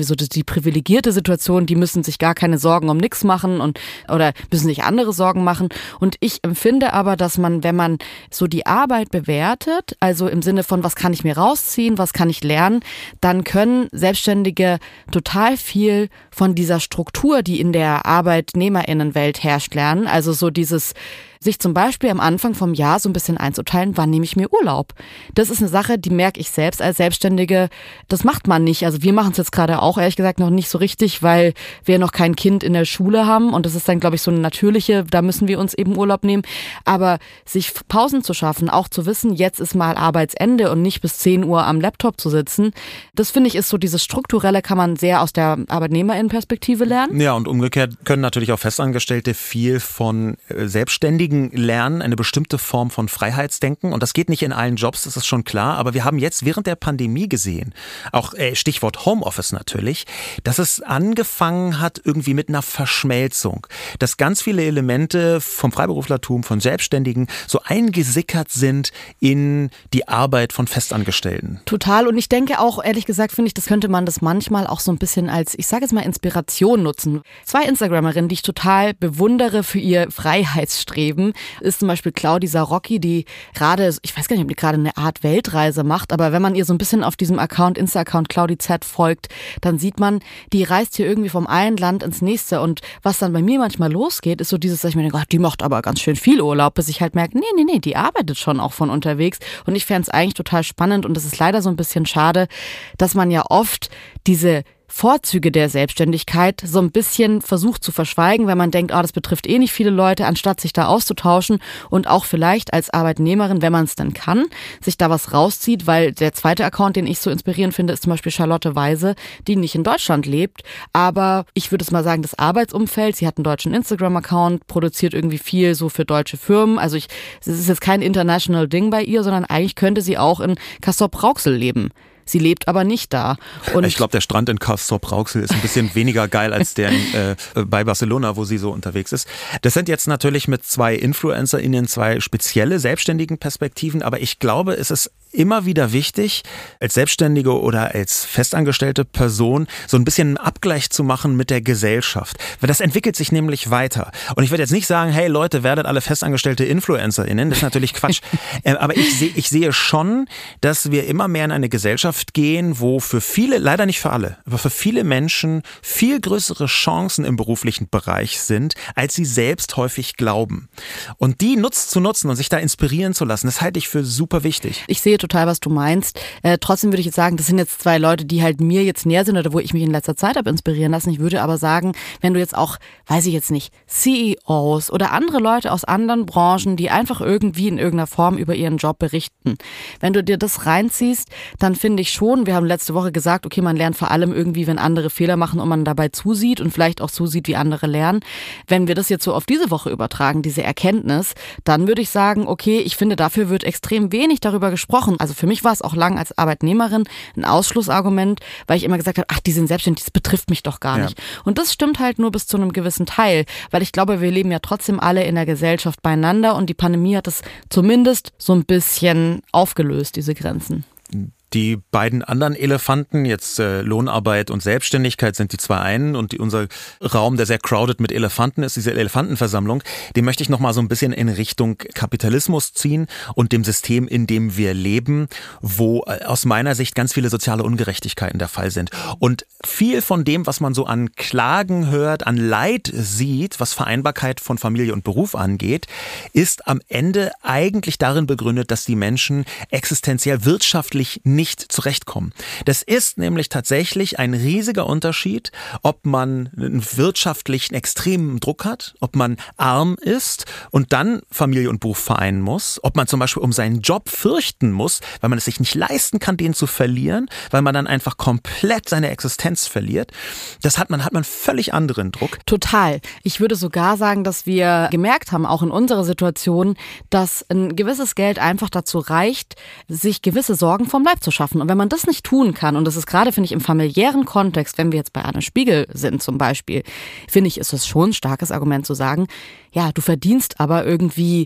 S2: irgendwie so die, die privilegierte Situation, die müssen sich gar keine Sorgen um nichts machen und oder müssen sich andere Sorgen machen. Und ich empfinde aber, dass man, wenn man so die Arbeit bewertet, also im Sinne von, was kann ich mir rausziehen, was kann ich lernen, dann können Selbstständige total viel von dieser Struktur, die in der ArbeitnehmerInnenwelt herrscht, lernen. Also so dieses sich zum Beispiel am Anfang vom Jahr so ein bisschen einzuteilen, wann nehme ich mir Urlaub. Das ist eine Sache, die merke ich selbst als Selbstständige, das macht man nicht. Also wir machen es jetzt gerade auch, ehrlich gesagt, noch nicht so richtig, weil wir noch kein Kind in der Schule haben und das ist dann, glaube ich, so eine natürliche, da müssen wir uns eben Urlaub nehmen. Aber sich Pausen zu schaffen, auch zu wissen, jetzt ist mal Arbeitsende und nicht bis zehn Uhr am Laptop zu sitzen, das finde ich ist so dieses Strukturelle, kann man sehr aus der Arbeitnehmerinnenperspektive lernen.
S1: Ja, und umgekehrt können natürlich auch Festangestellte viel von Selbstständigen lernen, eine bestimmte Form von Freiheitsdenken. Und das geht nicht in allen Jobs, das ist schon klar. Aber wir haben jetzt während der Pandemie gesehen, auch äh, Stichwort Homeoffice natürlich, dass es angefangen hat irgendwie mit einer Verschmelzung. Dass ganz viele Elemente vom Freiberuflertum, von Selbstständigen so eingesickert sind in die Arbeit von Festangestellten.
S2: Total. Und ich denke auch, ehrlich gesagt, finde ich, das könnte man das manchmal auch so ein bisschen als, ich sage jetzt mal, Inspiration nutzen. Zwei Instagramerinnen, die ich total bewundere für ihr Freiheitsstreben, ist zum Beispiel Claudi Sarocki, die gerade, ich weiß gar nicht, ob die gerade eine Art Weltreise macht, aber wenn man ihr so ein bisschen auf diesem Account, Insta-Account Claudi Z folgt, dann sieht man, die reist hier irgendwie vom einen Land ins nächste und was dann bei mir manchmal losgeht, ist so dieses, dass ich mir denke, oh, die macht aber ganz schön viel Urlaub, bis ich halt merke, nee, nee, nee, die arbeitet schon auch von unterwegs und ich fände es eigentlich total spannend und es ist leider so ein bisschen schade, dass man ja oft diese Vorzüge der Selbstständigkeit so ein bisschen versucht zu verschweigen, wenn man denkt, oh, das betrifft eh nicht viele Leute, anstatt sich da auszutauschen und auch vielleicht als Arbeitnehmerin, wenn man es dann kann, sich da was rauszieht, weil der zweite Account, den ich so inspirierend finde, ist zum Beispiel Charlotte Weise, die nicht in Deutschland lebt, aber ich würde es mal sagen, das Arbeitsumfeld, sie hat einen deutschen Instagram-Account, produziert irgendwie viel so für deutsche Firmen, also ich, es ist jetzt kein international Ding bei ihr, sondern eigentlich könnte sie auch in Castrop-Rauxel leben. Sie lebt aber nicht da. Und
S1: ich glaube, der Strand in Castrop-Rauxel ist ein bisschen weniger geil als der in, äh, bei Barcelona, wo sie so unterwegs ist. Das sind jetzt natürlich mit zwei InfluencerInnen zwei spezielle selbstständigen Perspektiven, aber ich glaube, es ist immer wieder wichtig, als Selbstständige oder als festangestellte Person so ein bisschen einen Abgleich zu machen mit der Gesellschaft. Weil das entwickelt sich nämlich weiter. Und ich werde jetzt nicht sagen, hey Leute, werdet alle festangestellte InfluencerInnen. Das ist natürlich Quatsch. Aber ich sehe, ich sehe schon, dass wir immer mehr in eine Gesellschaft gehen, wo für viele, leider nicht für alle, aber für viele Menschen viel größere Chancen im beruflichen Bereich sind, als sie selbst häufig glauben. Und die nutzt zu nutzen und sich da inspirieren zu lassen, das halte ich für super wichtig.
S2: Ich sehe total, was du meinst. Äh, trotzdem würde ich jetzt sagen, das sind jetzt zwei Leute, die halt mir jetzt näher sind oder wo ich mich in letzter Zeit habe inspirieren lassen. Ich würde aber sagen, wenn du jetzt auch, weiß ich jetzt nicht, C E Os oder andere Leute aus anderen Branchen, die einfach irgendwie in irgendeiner Form über ihren Job berichten, wenn du dir das reinziehst, dann finde ich schon, wir haben letzte Woche gesagt, okay, man lernt vor allem irgendwie, wenn andere Fehler machen und man dabei zusieht und vielleicht auch zusieht, wie andere lernen. Wenn wir das jetzt so auf diese Woche übertragen, diese Erkenntnis, dann würde ich sagen, okay, ich finde, dafür wird extrem wenig darüber gesprochen. Also für mich war es auch lang als Arbeitnehmerin ein Ausschlussargument, weil ich immer gesagt habe, ach, die sind selbstständig, das betrifft mich doch gar nicht. Ja. Und das stimmt halt nur bis zu einem gewissen Teil, weil ich glaube, wir leben ja trotzdem alle in der Gesellschaft beieinander und die Pandemie hat es zumindest so ein bisschen aufgelöst, diese Grenzen.
S1: Die beiden anderen Elefanten, jetzt äh, Lohnarbeit und Selbstständigkeit, sind die zwei einen und die, unser Raum, der sehr crowded mit Elefanten ist, diese Elefantenversammlung, den möchte ich nochmal so ein bisschen in Richtung Kapitalismus ziehen und dem System, in dem wir leben, wo äh, aus meiner Sicht ganz viele soziale Ungerechtigkeiten der Fall sind. Und viel von dem, was man so an Klagen hört, an Leid sieht, was Vereinbarkeit von Familie und Beruf angeht, ist am Ende eigentlich darin begründet, dass die Menschen existenziell wirtschaftlich nicht nicht zurechtkommen. Das ist nämlich tatsächlich ein riesiger Unterschied, ob man einen wirtschaftlichen extremen Druck hat, ob man arm ist und dann Familie und Beruf vereinen muss, ob man zum Beispiel um seinen Job fürchten muss, weil man es sich nicht leisten kann, den zu verlieren, weil man dann einfach komplett seine Existenz verliert. Das hat man, hat man völlig anderen Druck.
S2: Total. Ich würde sogar sagen, dass wir gemerkt haben, auch in unserer Situation, dass ein gewisses Geld einfach dazu reicht, sich gewisse Sorgen vom Leib zu schaffen. Und wenn man das nicht tun kann, und das ist gerade, finde ich, im familiären Kontext, wenn wir jetzt bei Anne Spiegel sind zum Beispiel, finde ich, ist es schon ein starkes Argument zu sagen, ja, du verdienst aber irgendwie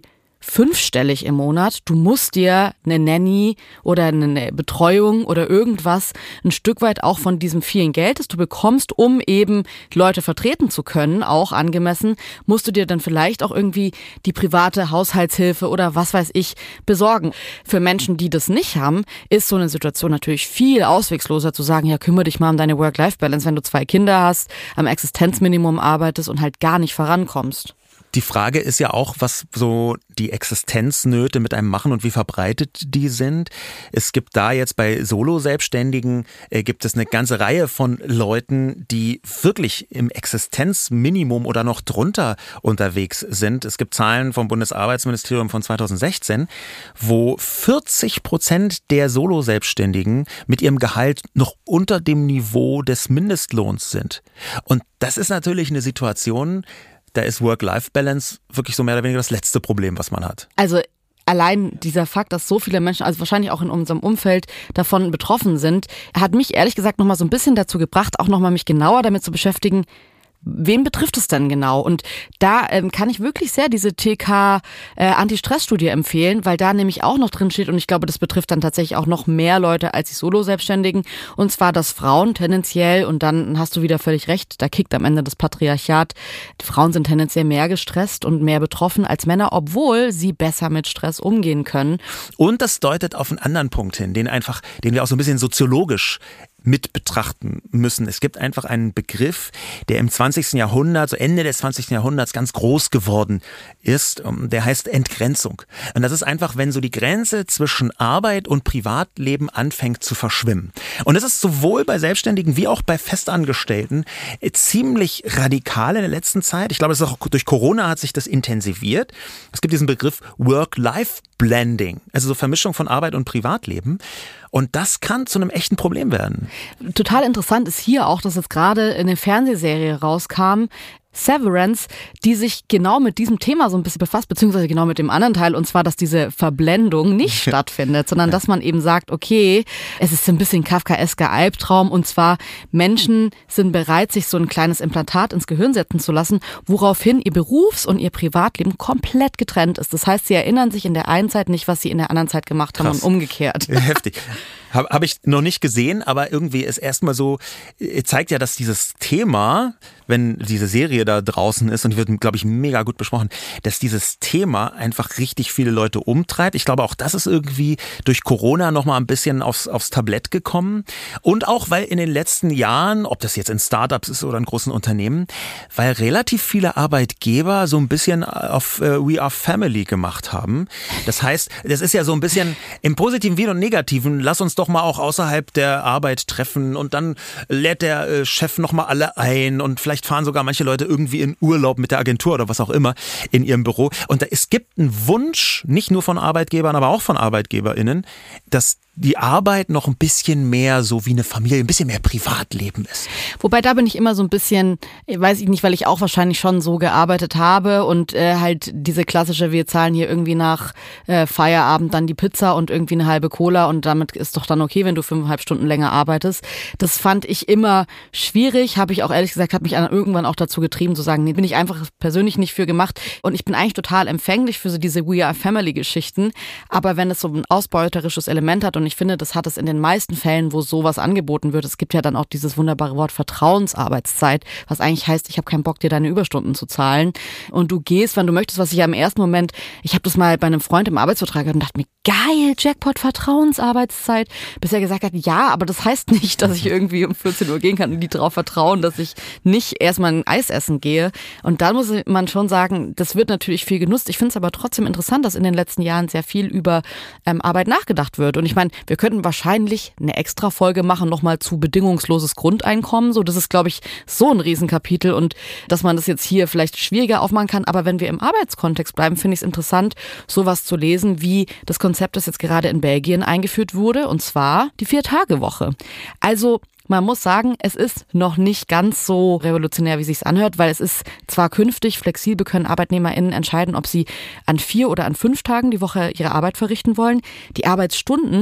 S2: fünfstellig im Monat. Du musst dir eine Nanny oder eine Betreuung oder irgendwas ein Stück weit auch von diesem vielen Geld, das du bekommst, um eben Leute vertreten zu können, auch angemessen, musst du dir dann vielleicht auch irgendwie die private Haushaltshilfe oder was weiß ich besorgen. Für Menschen, die das nicht haben, ist so eine Situation natürlich viel auswegsloser zu sagen, ja, kümmere dich mal um deine Work-Life-Balance, wenn du zwei Kinder hast, am Existenzminimum arbeitest und halt gar nicht vorankommst.
S1: Die Frage ist ja auch, was so die Existenznöte mit einem machen und wie verbreitet die sind. Es gibt da jetzt bei Solo-Selbstständigen, äh, gibt es eine ganze Reihe von Leuten, die wirklich im Existenzminimum oder noch drunter unterwegs sind. Es gibt Zahlen vom Bundesarbeitsministerium von zweitausendsechzehn, wo vierzig Prozent der Solo-Selbstständigen mit ihrem Gehalt noch unter dem Niveau des Mindestlohns sind. Und das ist natürlich eine Situation, da ist Work-Life-Balance wirklich so mehr oder weniger das letzte Problem, was man hat.
S2: Also allein dieser Fakt, dass so viele Menschen, also wahrscheinlich auch in unserem Umfeld, davon betroffen sind, hat mich ehrlich gesagt nochmal so ein bisschen dazu gebracht, auch nochmal mich genauer damit zu beschäftigen, wen betrifft es denn genau? Und da ähm, kann ich wirklich sehr diese T K äh, Anti-Stress-Studie empfehlen, weil da nämlich auch noch drin steht und ich glaube, das betrifft dann tatsächlich auch noch mehr Leute als die Solo-Selbstständigen. Und zwar, dass Frauen tendenziell, und dann hast du wieder völlig recht, da kickt am Ende das Patriarchat, die Frauen sind tendenziell mehr gestresst und mehr betroffen als Männer, obwohl sie besser mit Stress umgehen können.
S1: Und das deutet auf einen anderen Punkt hin, den einfach, den wir auch so ein bisschen soziologisch mit betrachten müssen. Es gibt einfach einen Begriff, der im zwanzigsten Jahrhundert, so Ende des zwanzigsten Jahrhunderts ganz groß geworden ist. Der heißt Entgrenzung. Und das ist einfach, wenn so die Grenze zwischen Arbeit und Privatleben anfängt zu verschwimmen. Und das ist sowohl bei Selbstständigen wie auch bei Festangestellten ziemlich radikal in der letzten Zeit. Ich glaube, es ist auch durch Corona hat sich das intensiviert. Es gibt diesen Begriff Work-Life-Blending, also so Vermischung von Arbeit und Privatleben. Und das kann zu einem echten Problem werden.
S2: Total interessant ist hier auch, dass jetzt gerade eine Fernsehserie rauskam, Severance, die sich genau mit diesem Thema so ein bisschen befasst, beziehungsweise genau mit dem anderen Teil, und zwar, dass diese Verblendung nicht stattfindet, sondern dass man eben sagt, okay, es ist so ein bisschen kafkaesker Albtraum, und zwar Menschen sind bereit, sich so ein kleines Implantat ins Gehirn setzen zu lassen, woraufhin ihr Berufs- und ihr Privatleben komplett getrennt ist. Das heißt, sie erinnern sich in der einen Zeit nicht, was sie in der anderen Zeit gemacht haben. Krass. Und umgekehrt.
S1: Heftig. Habe hab ich noch nicht gesehen, aber irgendwie ist erstmal so, zeigt ja, dass dieses Thema, wenn diese Serie da draußen ist, und die wird, glaube ich, mega gut besprochen, dass dieses Thema einfach richtig viele Leute umtreibt. Ich glaube, auch das ist irgendwie durch Corona nochmal ein bisschen aufs, aufs Tablett gekommen. Und auch, weil in den letzten Jahren, ob das jetzt in Startups ist oder in großen Unternehmen, weil relativ viele Arbeitgeber so ein bisschen auf äh, We Are Family gemacht haben. Das heißt, das ist ja so ein bisschen im Positiven wie im Negativen, lass uns doch mal auch außerhalb der Arbeit treffen, und dann lädt der äh, Chef nochmal alle ein und vielleicht fahren sogar manche Leute irgendwie in Urlaub mit der Agentur oder was auch immer in ihrem Büro. Und da, es gibt einen Wunsch, nicht nur von Arbeitgebern, aber auch von ArbeitgeberInnen, dass die Arbeit noch ein bisschen mehr so wie eine Familie, ein bisschen mehr Privatleben ist.
S2: Wobei da bin ich immer so ein bisschen, weiß ich nicht, weil ich auch wahrscheinlich schon so gearbeitet habe und äh, halt diese klassische, wir zahlen hier irgendwie nach äh, Feierabend dann die Pizza und irgendwie eine halbe Cola und damit ist doch dann okay, wenn du fünfeinhalb Stunden länger arbeitest. Das fand ich immer schwierig, habe ich auch ehrlich gesagt, hat mich irgendwann auch dazu getrieben zu sagen, nee, bin ich einfach persönlich nicht für gemacht, und ich bin eigentlich total empfänglich für so diese We Are Family Geschichten, aber wenn es so ein ausbeuterisches Element hat, und ich finde, das hat es in den meisten Fällen, wo sowas angeboten wird. Es gibt ja dann auch dieses wunderbare Wort Vertrauensarbeitszeit, was eigentlich heißt, ich habe keinen Bock, dir deine Überstunden zu zahlen. Und du gehst, wann du möchtest, was ich ja im ersten Moment, ich habe das mal bei einem Freund im Arbeitsvertrag gehört und dachte mir, geil, Jackpot, Vertrauensarbeitszeit. Bis er gesagt hat, ja, aber das heißt nicht, dass ich irgendwie um vierzehn Uhr gehen kann und die darauf vertrauen, dass ich nicht erstmal ein Eis essen gehe. Und da muss man schon sagen, das wird natürlich viel genutzt. Ich finde es aber trotzdem interessant, dass in den letzten Jahren sehr viel über ähm, Arbeit nachgedacht wird. Und ich meine, wir könnten wahrscheinlich eine extra Folge machen, nochmal zu bedingungsloses Grundeinkommen. So, das ist, glaube ich, so ein Riesenkapitel, und dass man das jetzt hier vielleicht schwieriger aufmachen kann. Aber wenn wir im Arbeitskontext bleiben, finde ich es interessant, sowas zu lesen, wie das Konzept, das jetzt gerade in Belgien eingeführt wurde, und zwar die Vier-Tage-Woche. Also man muss sagen, es ist noch nicht ganz so revolutionär, wie es sich anhört, weil es ist zwar künftig flexibel, können ArbeitnehmerInnen entscheiden, ob sie an vier oder an fünf Tagen die Woche ihre Arbeit verrichten wollen. Die Arbeitsstunden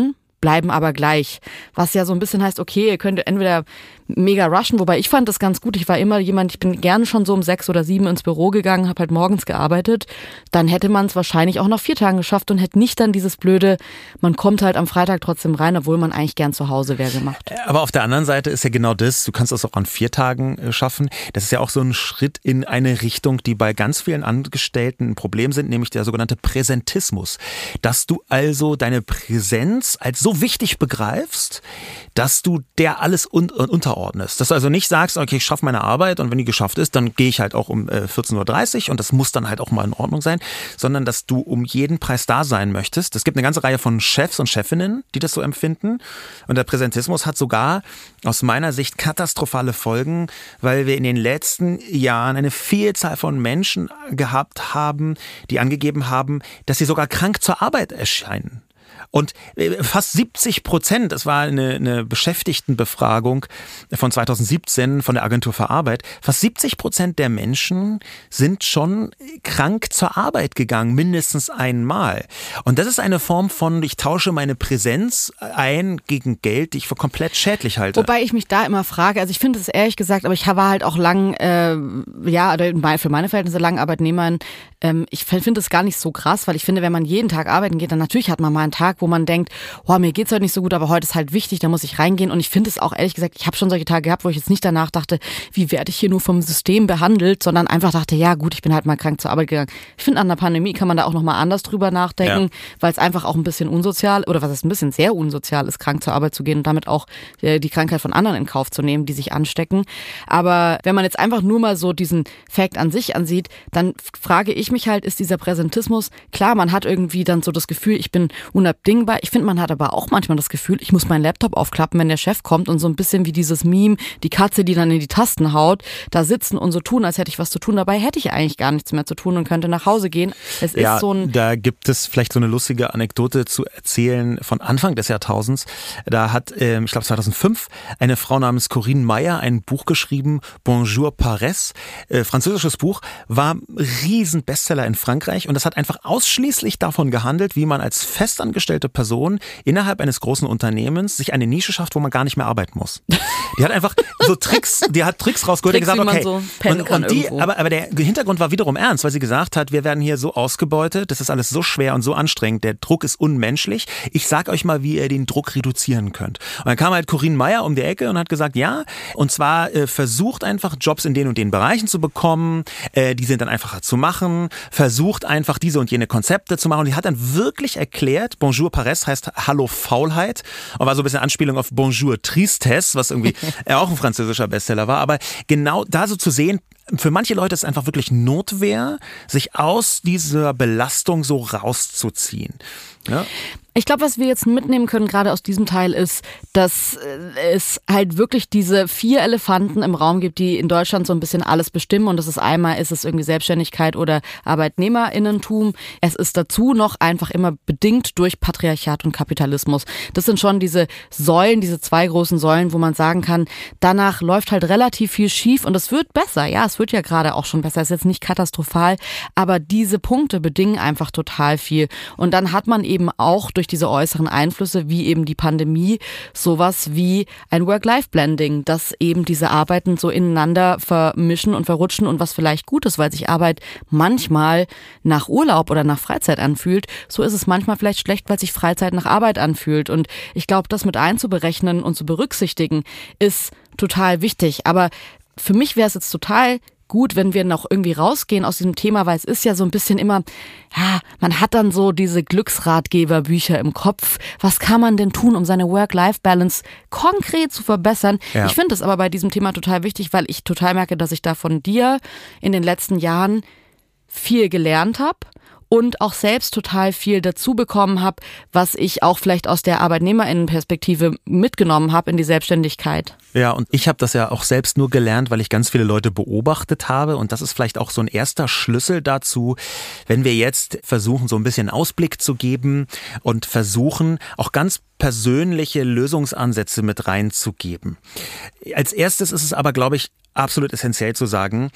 S2: bleiben aber gleich. Was ja so ein bisschen heißt, okay, ihr könnt entweder mega rushen, wobei ich fand das ganz gut. Ich war immer jemand, ich bin gerne schon so um sechs oder sieben ins Büro gegangen, habe halt morgens gearbeitet. Dann hätte man es wahrscheinlich auch nach vier Tagen geschafft und hätte nicht dann dieses blöde, man kommt halt am Freitag trotzdem rein, obwohl man eigentlich gern zu Hause wäre, gemacht.
S1: Aber auf der anderen Seite ist ja genau das, du kannst das auch an vier Tagen schaffen. Das ist ja auch so ein Schritt in eine Richtung, die bei ganz vielen Angestellten ein Problem sind, nämlich der sogenannte Präsentismus. Dass du also deine Präsenz als so wichtig begreifst, dass du der alles un- unterordnest. Dass du also nicht sagst, okay, ich schaffe meine Arbeit und wenn die geschafft ist, dann gehe ich halt auch um äh, vierzehn Uhr dreißig und das muss dann halt auch mal in Ordnung sein, sondern dass du um jeden Preis da sein möchtest. Es gibt eine ganze Reihe von Chefs und Chefinnen, die das so empfinden und der Präsentismus hat sogar aus meiner Sicht katastrophale Folgen, weil wir in den letzten Jahren eine Vielzahl von Menschen gehabt haben, die angegeben haben, dass sie sogar krank zur Arbeit erscheinen. Und fast siebzig Prozent, das war eine, eine Beschäftigtenbefragung von zwanzig siebzehn von der Agentur für Arbeit, fast siebzig Prozent der Menschen sind schon krank zur Arbeit gegangen, mindestens einmal. Und das ist eine Form von, ich tausche meine Präsenz ein gegen Geld, die ich für komplett schädlich halte.
S2: Wobei ich mich da immer frage, also ich finde es ehrlich gesagt, aber ich war halt auch lang, äh, ja, oder für meine Verhältnisse lang Arbeitnehmerin. Ähm, ich finde es gar nicht so krass, weil ich finde, wenn man jeden Tag arbeiten geht, dann natürlich hat man mal einen Tag, wo man denkt, oh, mir geht's heute nicht so gut, aber heute ist halt wichtig, da muss ich reingehen. Und ich finde es auch ehrlich gesagt, ich habe schon solche Tage gehabt, wo ich jetzt nicht danach dachte, wie werde ich hier nur vom System behandelt, sondern einfach dachte, ja gut, ich bin halt mal krank zur Arbeit gegangen. Ich finde, an der Pandemie kann man da auch nochmal anders drüber nachdenken, ja. Weil es einfach auch ein bisschen unsozial, oder was ist ein bisschen sehr unsozial ist, krank zur Arbeit zu gehen und damit auch äh, die Krankheit von anderen in Kauf zu nehmen, die sich anstecken. Aber wenn man jetzt einfach nur mal so diesen Fact an sich ansieht, dann frage ich mich halt, ist dieser Präsentismus, klar, man hat irgendwie dann so das Gefühl, ich bin unabdingbar. Ich finde, man hat aber auch manchmal das Gefühl, ich muss meinen Laptop aufklappen, wenn der Chef kommt und so ein bisschen wie dieses Meme, die Katze, die dann in die Tasten haut, da sitzen und so tun, als hätte ich was zu tun. Dabei hätte ich eigentlich gar nichts mehr zu tun und könnte nach Hause gehen. Es ist
S1: ja,
S2: so ein
S1: da gibt es vielleicht so eine lustige Anekdote zu erzählen von Anfang des Jahrtausends. Da hat, ähm, ich glaube zweitausendfünf, eine Frau namens Corinne Meyer ein Buch geschrieben, Bonjour Paresse, äh, französisches Buch, war riesen Bestseller in Frankreich und das hat einfach ausschließlich davon gehandelt, wie man als festangestellte Person innerhalb eines großen Unternehmens sich eine Nische schafft, wo man gar nicht mehr arbeiten muss. Die hat einfach so Tricks, die hat Tricks rausgeholt und gesagt, okay.
S2: So
S1: und, und die, aber, aber der Hintergrund war wiederum ernst, weil sie gesagt hat, wir werden hier so ausgebeutet, das ist alles so schwer und so anstrengend, der Druck ist unmenschlich. Ich sag euch mal, wie ihr den Druck reduzieren könnt. Und dann kam halt Corinne Meyer um die Ecke und hat gesagt, ja, und zwar äh, versucht einfach Jobs in den und den Bereichen zu bekommen, äh, die sind dann einfacher zu machen, versucht einfach diese und jene Konzepte zu machen und die hat dann wirklich erklärt, Bonjour Paresse heißt Hallo Faulheit und war so ein bisschen Anspielung auf Bonjour Tristesse, was irgendwie auch ein französischer Bestseller war, aber genau da so zu sehen, für manche Leute ist es einfach wirklich Notwehr, sich aus dieser Belastung so rauszuziehen. Ja?
S2: Ich glaube, was wir jetzt mitnehmen können, gerade aus diesem Teil, ist, dass es halt wirklich diese vier Elefanten im Raum gibt, die in Deutschland so ein bisschen alles bestimmen. Und das ist einmal, ist es irgendwie Selbstständigkeit oder ArbeitnehmerInnentum. Es ist dazu noch einfach immer bedingt durch Patriarchat und Kapitalismus. Das sind schon diese Säulen, diese zwei großen Säulen, wo man sagen kann, danach läuft halt relativ viel schief und es wird besser. Ja, es wird ja gerade auch schon besser. Es ist jetzt nicht katastrophal, aber diese Punkte bedingen einfach total viel. Und dann hat man eben auch durch diese äußeren Einflüsse, wie eben die Pandemie, sowas wie ein Work-Life-Blending, dass eben diese Arbeiten so ineinander vermischen und verrutschen und was vielleicht gut ist, weil sich Arbeit manchmal nach Urlaub oder nach Freizeit anfühlt, so ist es manchmal vielleicht schlecht, weil sich Freizeit nach Arbeit anfühlt. Und ich glaube, das mit einzuberechnen und zu berücksichtigen, ist total wichtig. Aber für mich wäre es jetzt total gut, wenn wir noch irgendwie rausgehen aus diesem Thema, weil es ist ja so ein bisschen immer, ja, man hat dann so diese Glücksratgeberbücher im Kopf. Was kann man denn tun, um seine Work-Life-Balance konkret zu verbessern? Ja. Ich finde es aber bei diesem Thema total wichtig, weil ich total merke, dass ich da von dir in den letzten Jahren viel gelernt habe. Und auch selbst total viel dazu bekommen habe, was ich auch vielleicht aus der ArbeitnehmerInnenperspektive mitgenommen habe in die Selbstständigkeit.
S1: Ja, und ich habe das ja auch selbst nur gelernt, weil ich ganz viele Leute beobachtet habe. Und das ist vielleicht auch so ein erster Schlüssel dazu, wenn wir jetzt versuchen, so ein bisschen Ausblick zu geben und versuchen, auch ganz persönliche Lösungsansätze mit reinzugeben. Als erstes ist es aber, glaube ich, absolut essentiell zu sagen,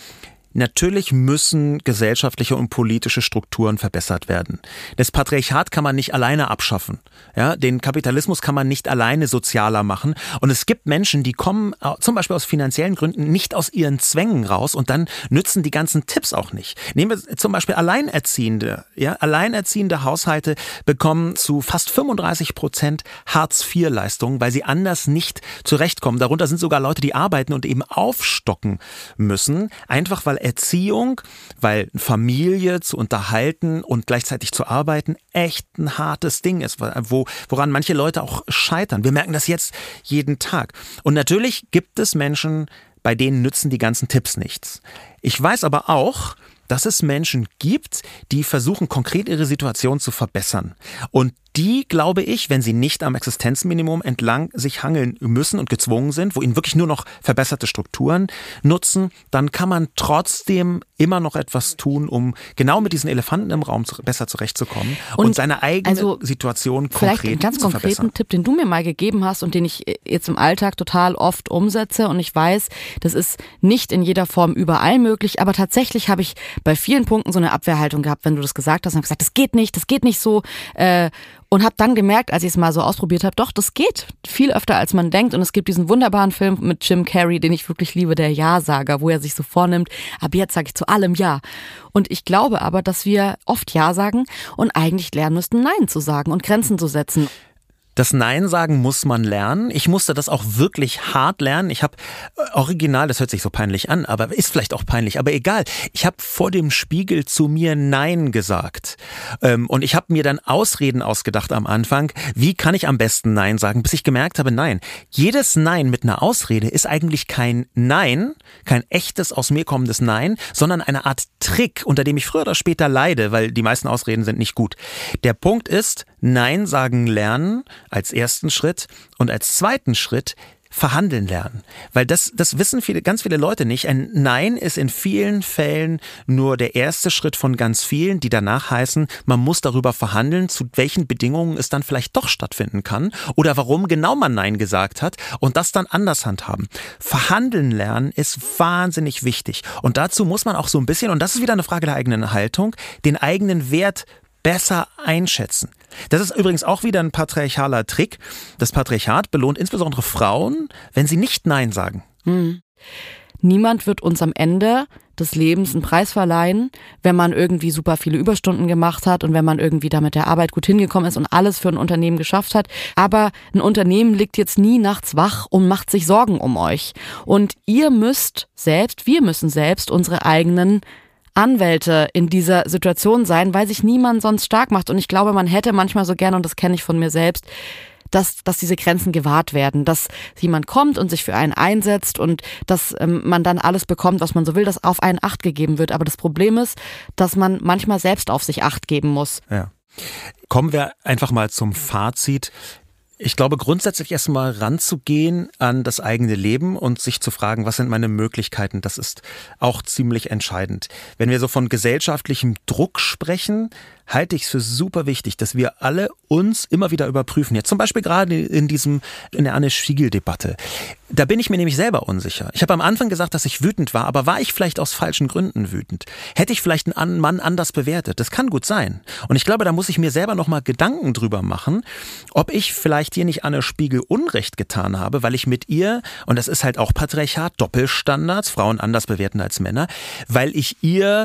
S1: Natürlich müssen gesellschaftliche und politische Strukturen verbessert werden. Das Patriarchat kann man nicht alleine abschaffen. Ja, den Kapitalismus kann man nicht alleine sozialer machen. Und es gibt Menschen, die kommen zum Beispiel aus finanziellen Gründen nicht aus ihren Zwängen raus und dann nützen die ganzen Tipps auch nicht. Nehmen wir zum Beispiel Alleinerziehende. Ja, alleinerziehende Haushalte bekommen zu fast fünfunddreißig Prozent Hartz vier Leistungen, weil sie anders nicht zurechtkommen. Darunter sind sogar Leute, die arbeiten und eben aufstocken müssen, einfach weil Erziehung, weil Familie zu unterhalten und gleichzeitig zu arbeiten echt ein hartes Ding ist, wo, woran manche Leute auch scheitern. Wir merken das jetzt jeden Tag. Und natürlich gibt es Menschen, bei denen nützen die ganzen Tipps nichts. Ich weiß aber auch, dass es Menschen gibt, die versuchen, konkret ihre Situation zu verbessern. Und die, glaube ich, wenn sie nicht am Existenzminimum entlang sich hangeln müssen und gezwungen sind, wo ihnen wirklich nur noch verbesserte Strukturen nutzen, dann kann man trotzdem immer noch etwas tun, um genau mit diesen Elefanten im Raum zu, besser zurechtzukommen und, und seine eigene also Situation konkret zu verbessern.
S2: Vielleicht einen ganz konkreten Tipp, den du mir mal gegeben hast und den ich jetzt im Alltag total oft umsetze, und ich weiß, das ist nicht in jeder Form überall möglich, aber tatsächlich habe ich bei vielen Punkten so eine Abwehrhaltung gehabt, wenn du das gesagt hast und habe gesagt, das geht nicht, das geht nicht so, äh, und habe dann gemerkt, als ich es mal so ausprobiert habe, doch, das geht viel öfter, als man denkt. Und es gibt diesen wunderbaren Film mit Jim Carrey, den ich wirklich liebe, der Ja-Sager, wo er sich so vornimmt, ab jetzt sage ich zu allem Ja. Und ich glaube aber, dass wir oft Ja sagen und eigentlich lernen müssten, Nein zu sagen und Grenzen zu setzen.
S1: Das Nein sagen muss man lernen. Ich musste das auch wirklich hart lernen. Ich habe original, das hört sich so peinlich an, aber ist vielleicht auch peinlich, aber egal. Ich habe vor dem Spiegel zu mir Nein gesagt. Und ich habe mir dann Ausreden ausgedacht am Anfang. Wie kann ich am besten Nein sagen, bis ich gemerkt habe, nein. Jedes Nein mit einer Ausrede ist eigentlich kein Nein, kein echtes aus mir kommendes Nein, sondern eine Art Trick, unter dem ich früher oder später leide, weil die meisten Ausreden sind nicht gut. Der Punkt ist, Nein sagen lernen als ersten Schritt und als zweiten Schritt verhandeln lernen. Weil das, das wissen viele, ganz viele Leute nicht. Ein Nein ist in vielen Fällen nur der erste Schritt von ganz vielen, die danach heißen, man muss darüber verhandeln, zu welchen Bedingungen es dann vielleicht doch stattfinden kann oder warum genau man Nein gesagt hat und das dann anders handhaben. Verhandeln lernen ist wahnsinnig wichtig. Und dazu muss man auch so ein bisschen, und das ist wieder eine Frage der eigenen Haltung, den eigenen Wert besser einschätzen. Das ist übrigens auch wieder ein patriarchaler Trick. Das Patriarchat belohnt insbesondere Frauen, wenn sie nicht Nein sagen.
S2: Hm. Niemand wird uns am Ende des Lebens einen Preis verleihen, wenn man irgendwie super viele Überstunden gemacht hat und wenn man irgendwie da mit der Arbeit gut hingekommen ist und alles für ein Unternehmen geschafft hat. Aber ein Unternehmen liegt jetzt nie nachts wach und macht sich Sorgen um euch. Und ihr müsst selbst, wir müssen selbst unsere eigenen Anwälte in dieser Situation sein, weil sich niemand sonst stark macht. Und ich glaube, man hätte manchmal so gerne, und das kenne ich von mir selbst, dass, dass diese Grenzen gewahrt werden, dass jemand kommt und sich für einen einsetzt und dass ähm, man dann alles bekommt, was man so will, dass auf einen Acht gegeben wird. Aber das Problem ist, dass man manchmal selbst auf sich Acht geben muss.
S1: Ja. Kommen wir einfach mal zum Fazit. Ich glaube, grundsätzlich erstmal ranzugehen an das eigene Leben und sich zu fragen, was sind meine Möglichkeiten, das ist auch ziemlich entscheidend. Wenn wir so von gesellschaftlichem Druck sprechen, halte ich es für super wichtig, dass wir alle uns immer wieder überprüfen. Jetzt zum Beispiel gerade in diesem, in der Anne-Spiegel-Debatte. Da bin ich mir nämlich selber unsicher. Ich habe am Anfang gesagt, dass ich wütend war, aber war ich vielleicht aus falschen Gründen wütend? Hätte ich vielleicht einen Mann anders bewertet? Das kann gut sein. Und ich glaube, da muss ich mir selber nochmal Gedanken drüber machen, ob ich vielleicht hier nicht Anne Spiegel Unrecht getan habe, weil ich mit ihr, und das ist halt auch Patriarchat, Doppelstandards, Frauen anders bewerten als Männer, weil ich ihr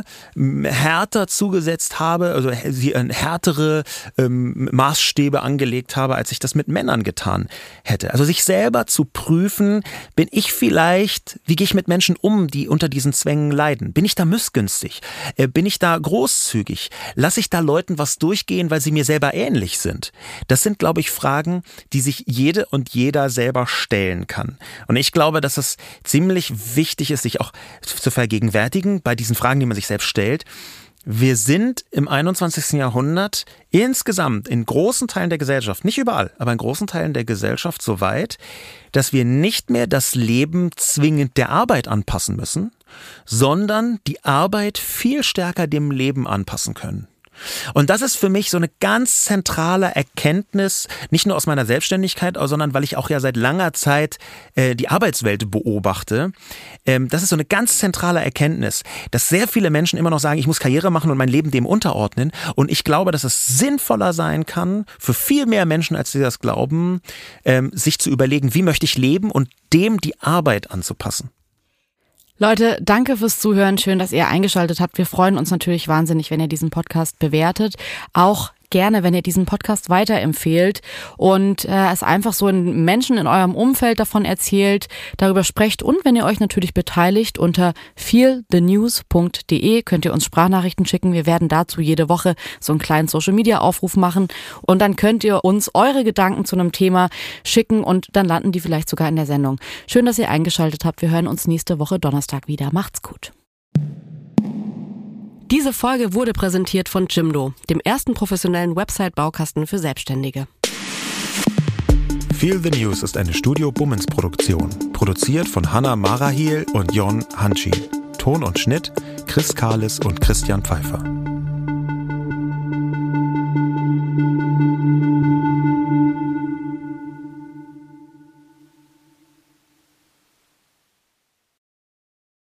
S1: härter zugesetzt habe, also sie härtere ähm, Maßstäbe angelegt habe, als ich das mit Männern getan hätte. Also sich selber zu prüfen, bin ich vielleicht, wie gehe ich mit Menschen um, die unter diesen Zwängen leiden? Bin ich da missgünstig? Äh, bin ich da großzügig? Lasse ich da Leuten was durchgehen, weil sie mir selber ähnlich sind? Das sind, glaube ich, Fragen, die sich jede und jeder selber stellen kann. Und ich glaube, dass es ziemlich wichtig ist, sich auch zu vergegenwärtigen bei diesen Fragen, die man sich selbst stellt. Wir sind im einundzwanzigsten Jahrhundert insgesamt in großen Teilen der Gesellschaft, nicht überall, aber in großen Teilen der Gesellschaft so weit, dass wir nicht mehr das Leben zwingend der Arbeit anpassen müssen, sondern die Arbeit viel stärker dem Leben anpassen können. Und das ist für mich so eine ganz zentrale Erkenntnis, nicht nur aus meiner Selbstständigkeit, sondern weil ich auch ja seit langer Zeit äh, die Arbeitswelt beobachte. Ähm, das ist so eine ganz zentrale Erkenntnis, dass sehr viele Menschen immer noch sagen, ich muss Karriere machen und mein Leben dem unterordnen. Und ich glaube, dass es sinnvoller sein kann, für viel mehr Menschen, als sie das glauben, ähm, sich zu überlegen, wie möchte ich leben und dem die Arbeit anzupassen.
S2: Leute, danke fürs Zuhören. Schön, dass ihr eingeschaltet habt. Wir freuen uns natürlich wahnsinnig, wenn ihr diesen Podcast bewertet. Auch gerne, wenn ihr diesen Podcast weiterempfehlt und äh, es einfach so in Menschen in eurem Umfeld davon erzählt, darüber sprecht und wenn ihr euch natürlich beteiligt, unter feel the news punkt de könnt ihr uns Sprachnachrichten schicken. Wir werden dazu jede Woche so einen kleinen Social-Media-Aufruf machen und dann könnt ihr uns eure Gedanken zu einem Thema schicken und dann landen die vielleicht sogar in der Sendung. Schön, dass ihr eingeschaltet habt. Wir hören uns nächste Woche Donnerstag wieder. Macht's gut. Diese Folge wurde präsentiert von Jimdo, dem ersten professionellen Website-Baukasten für Selbstständige.
S1: Feel the News ist eine Studio Bummens Produktion, produziert von Hanna Marahiel und Jon Hanschin. Ton und Schnitt Chris Kahles und Christian Pfeiffer.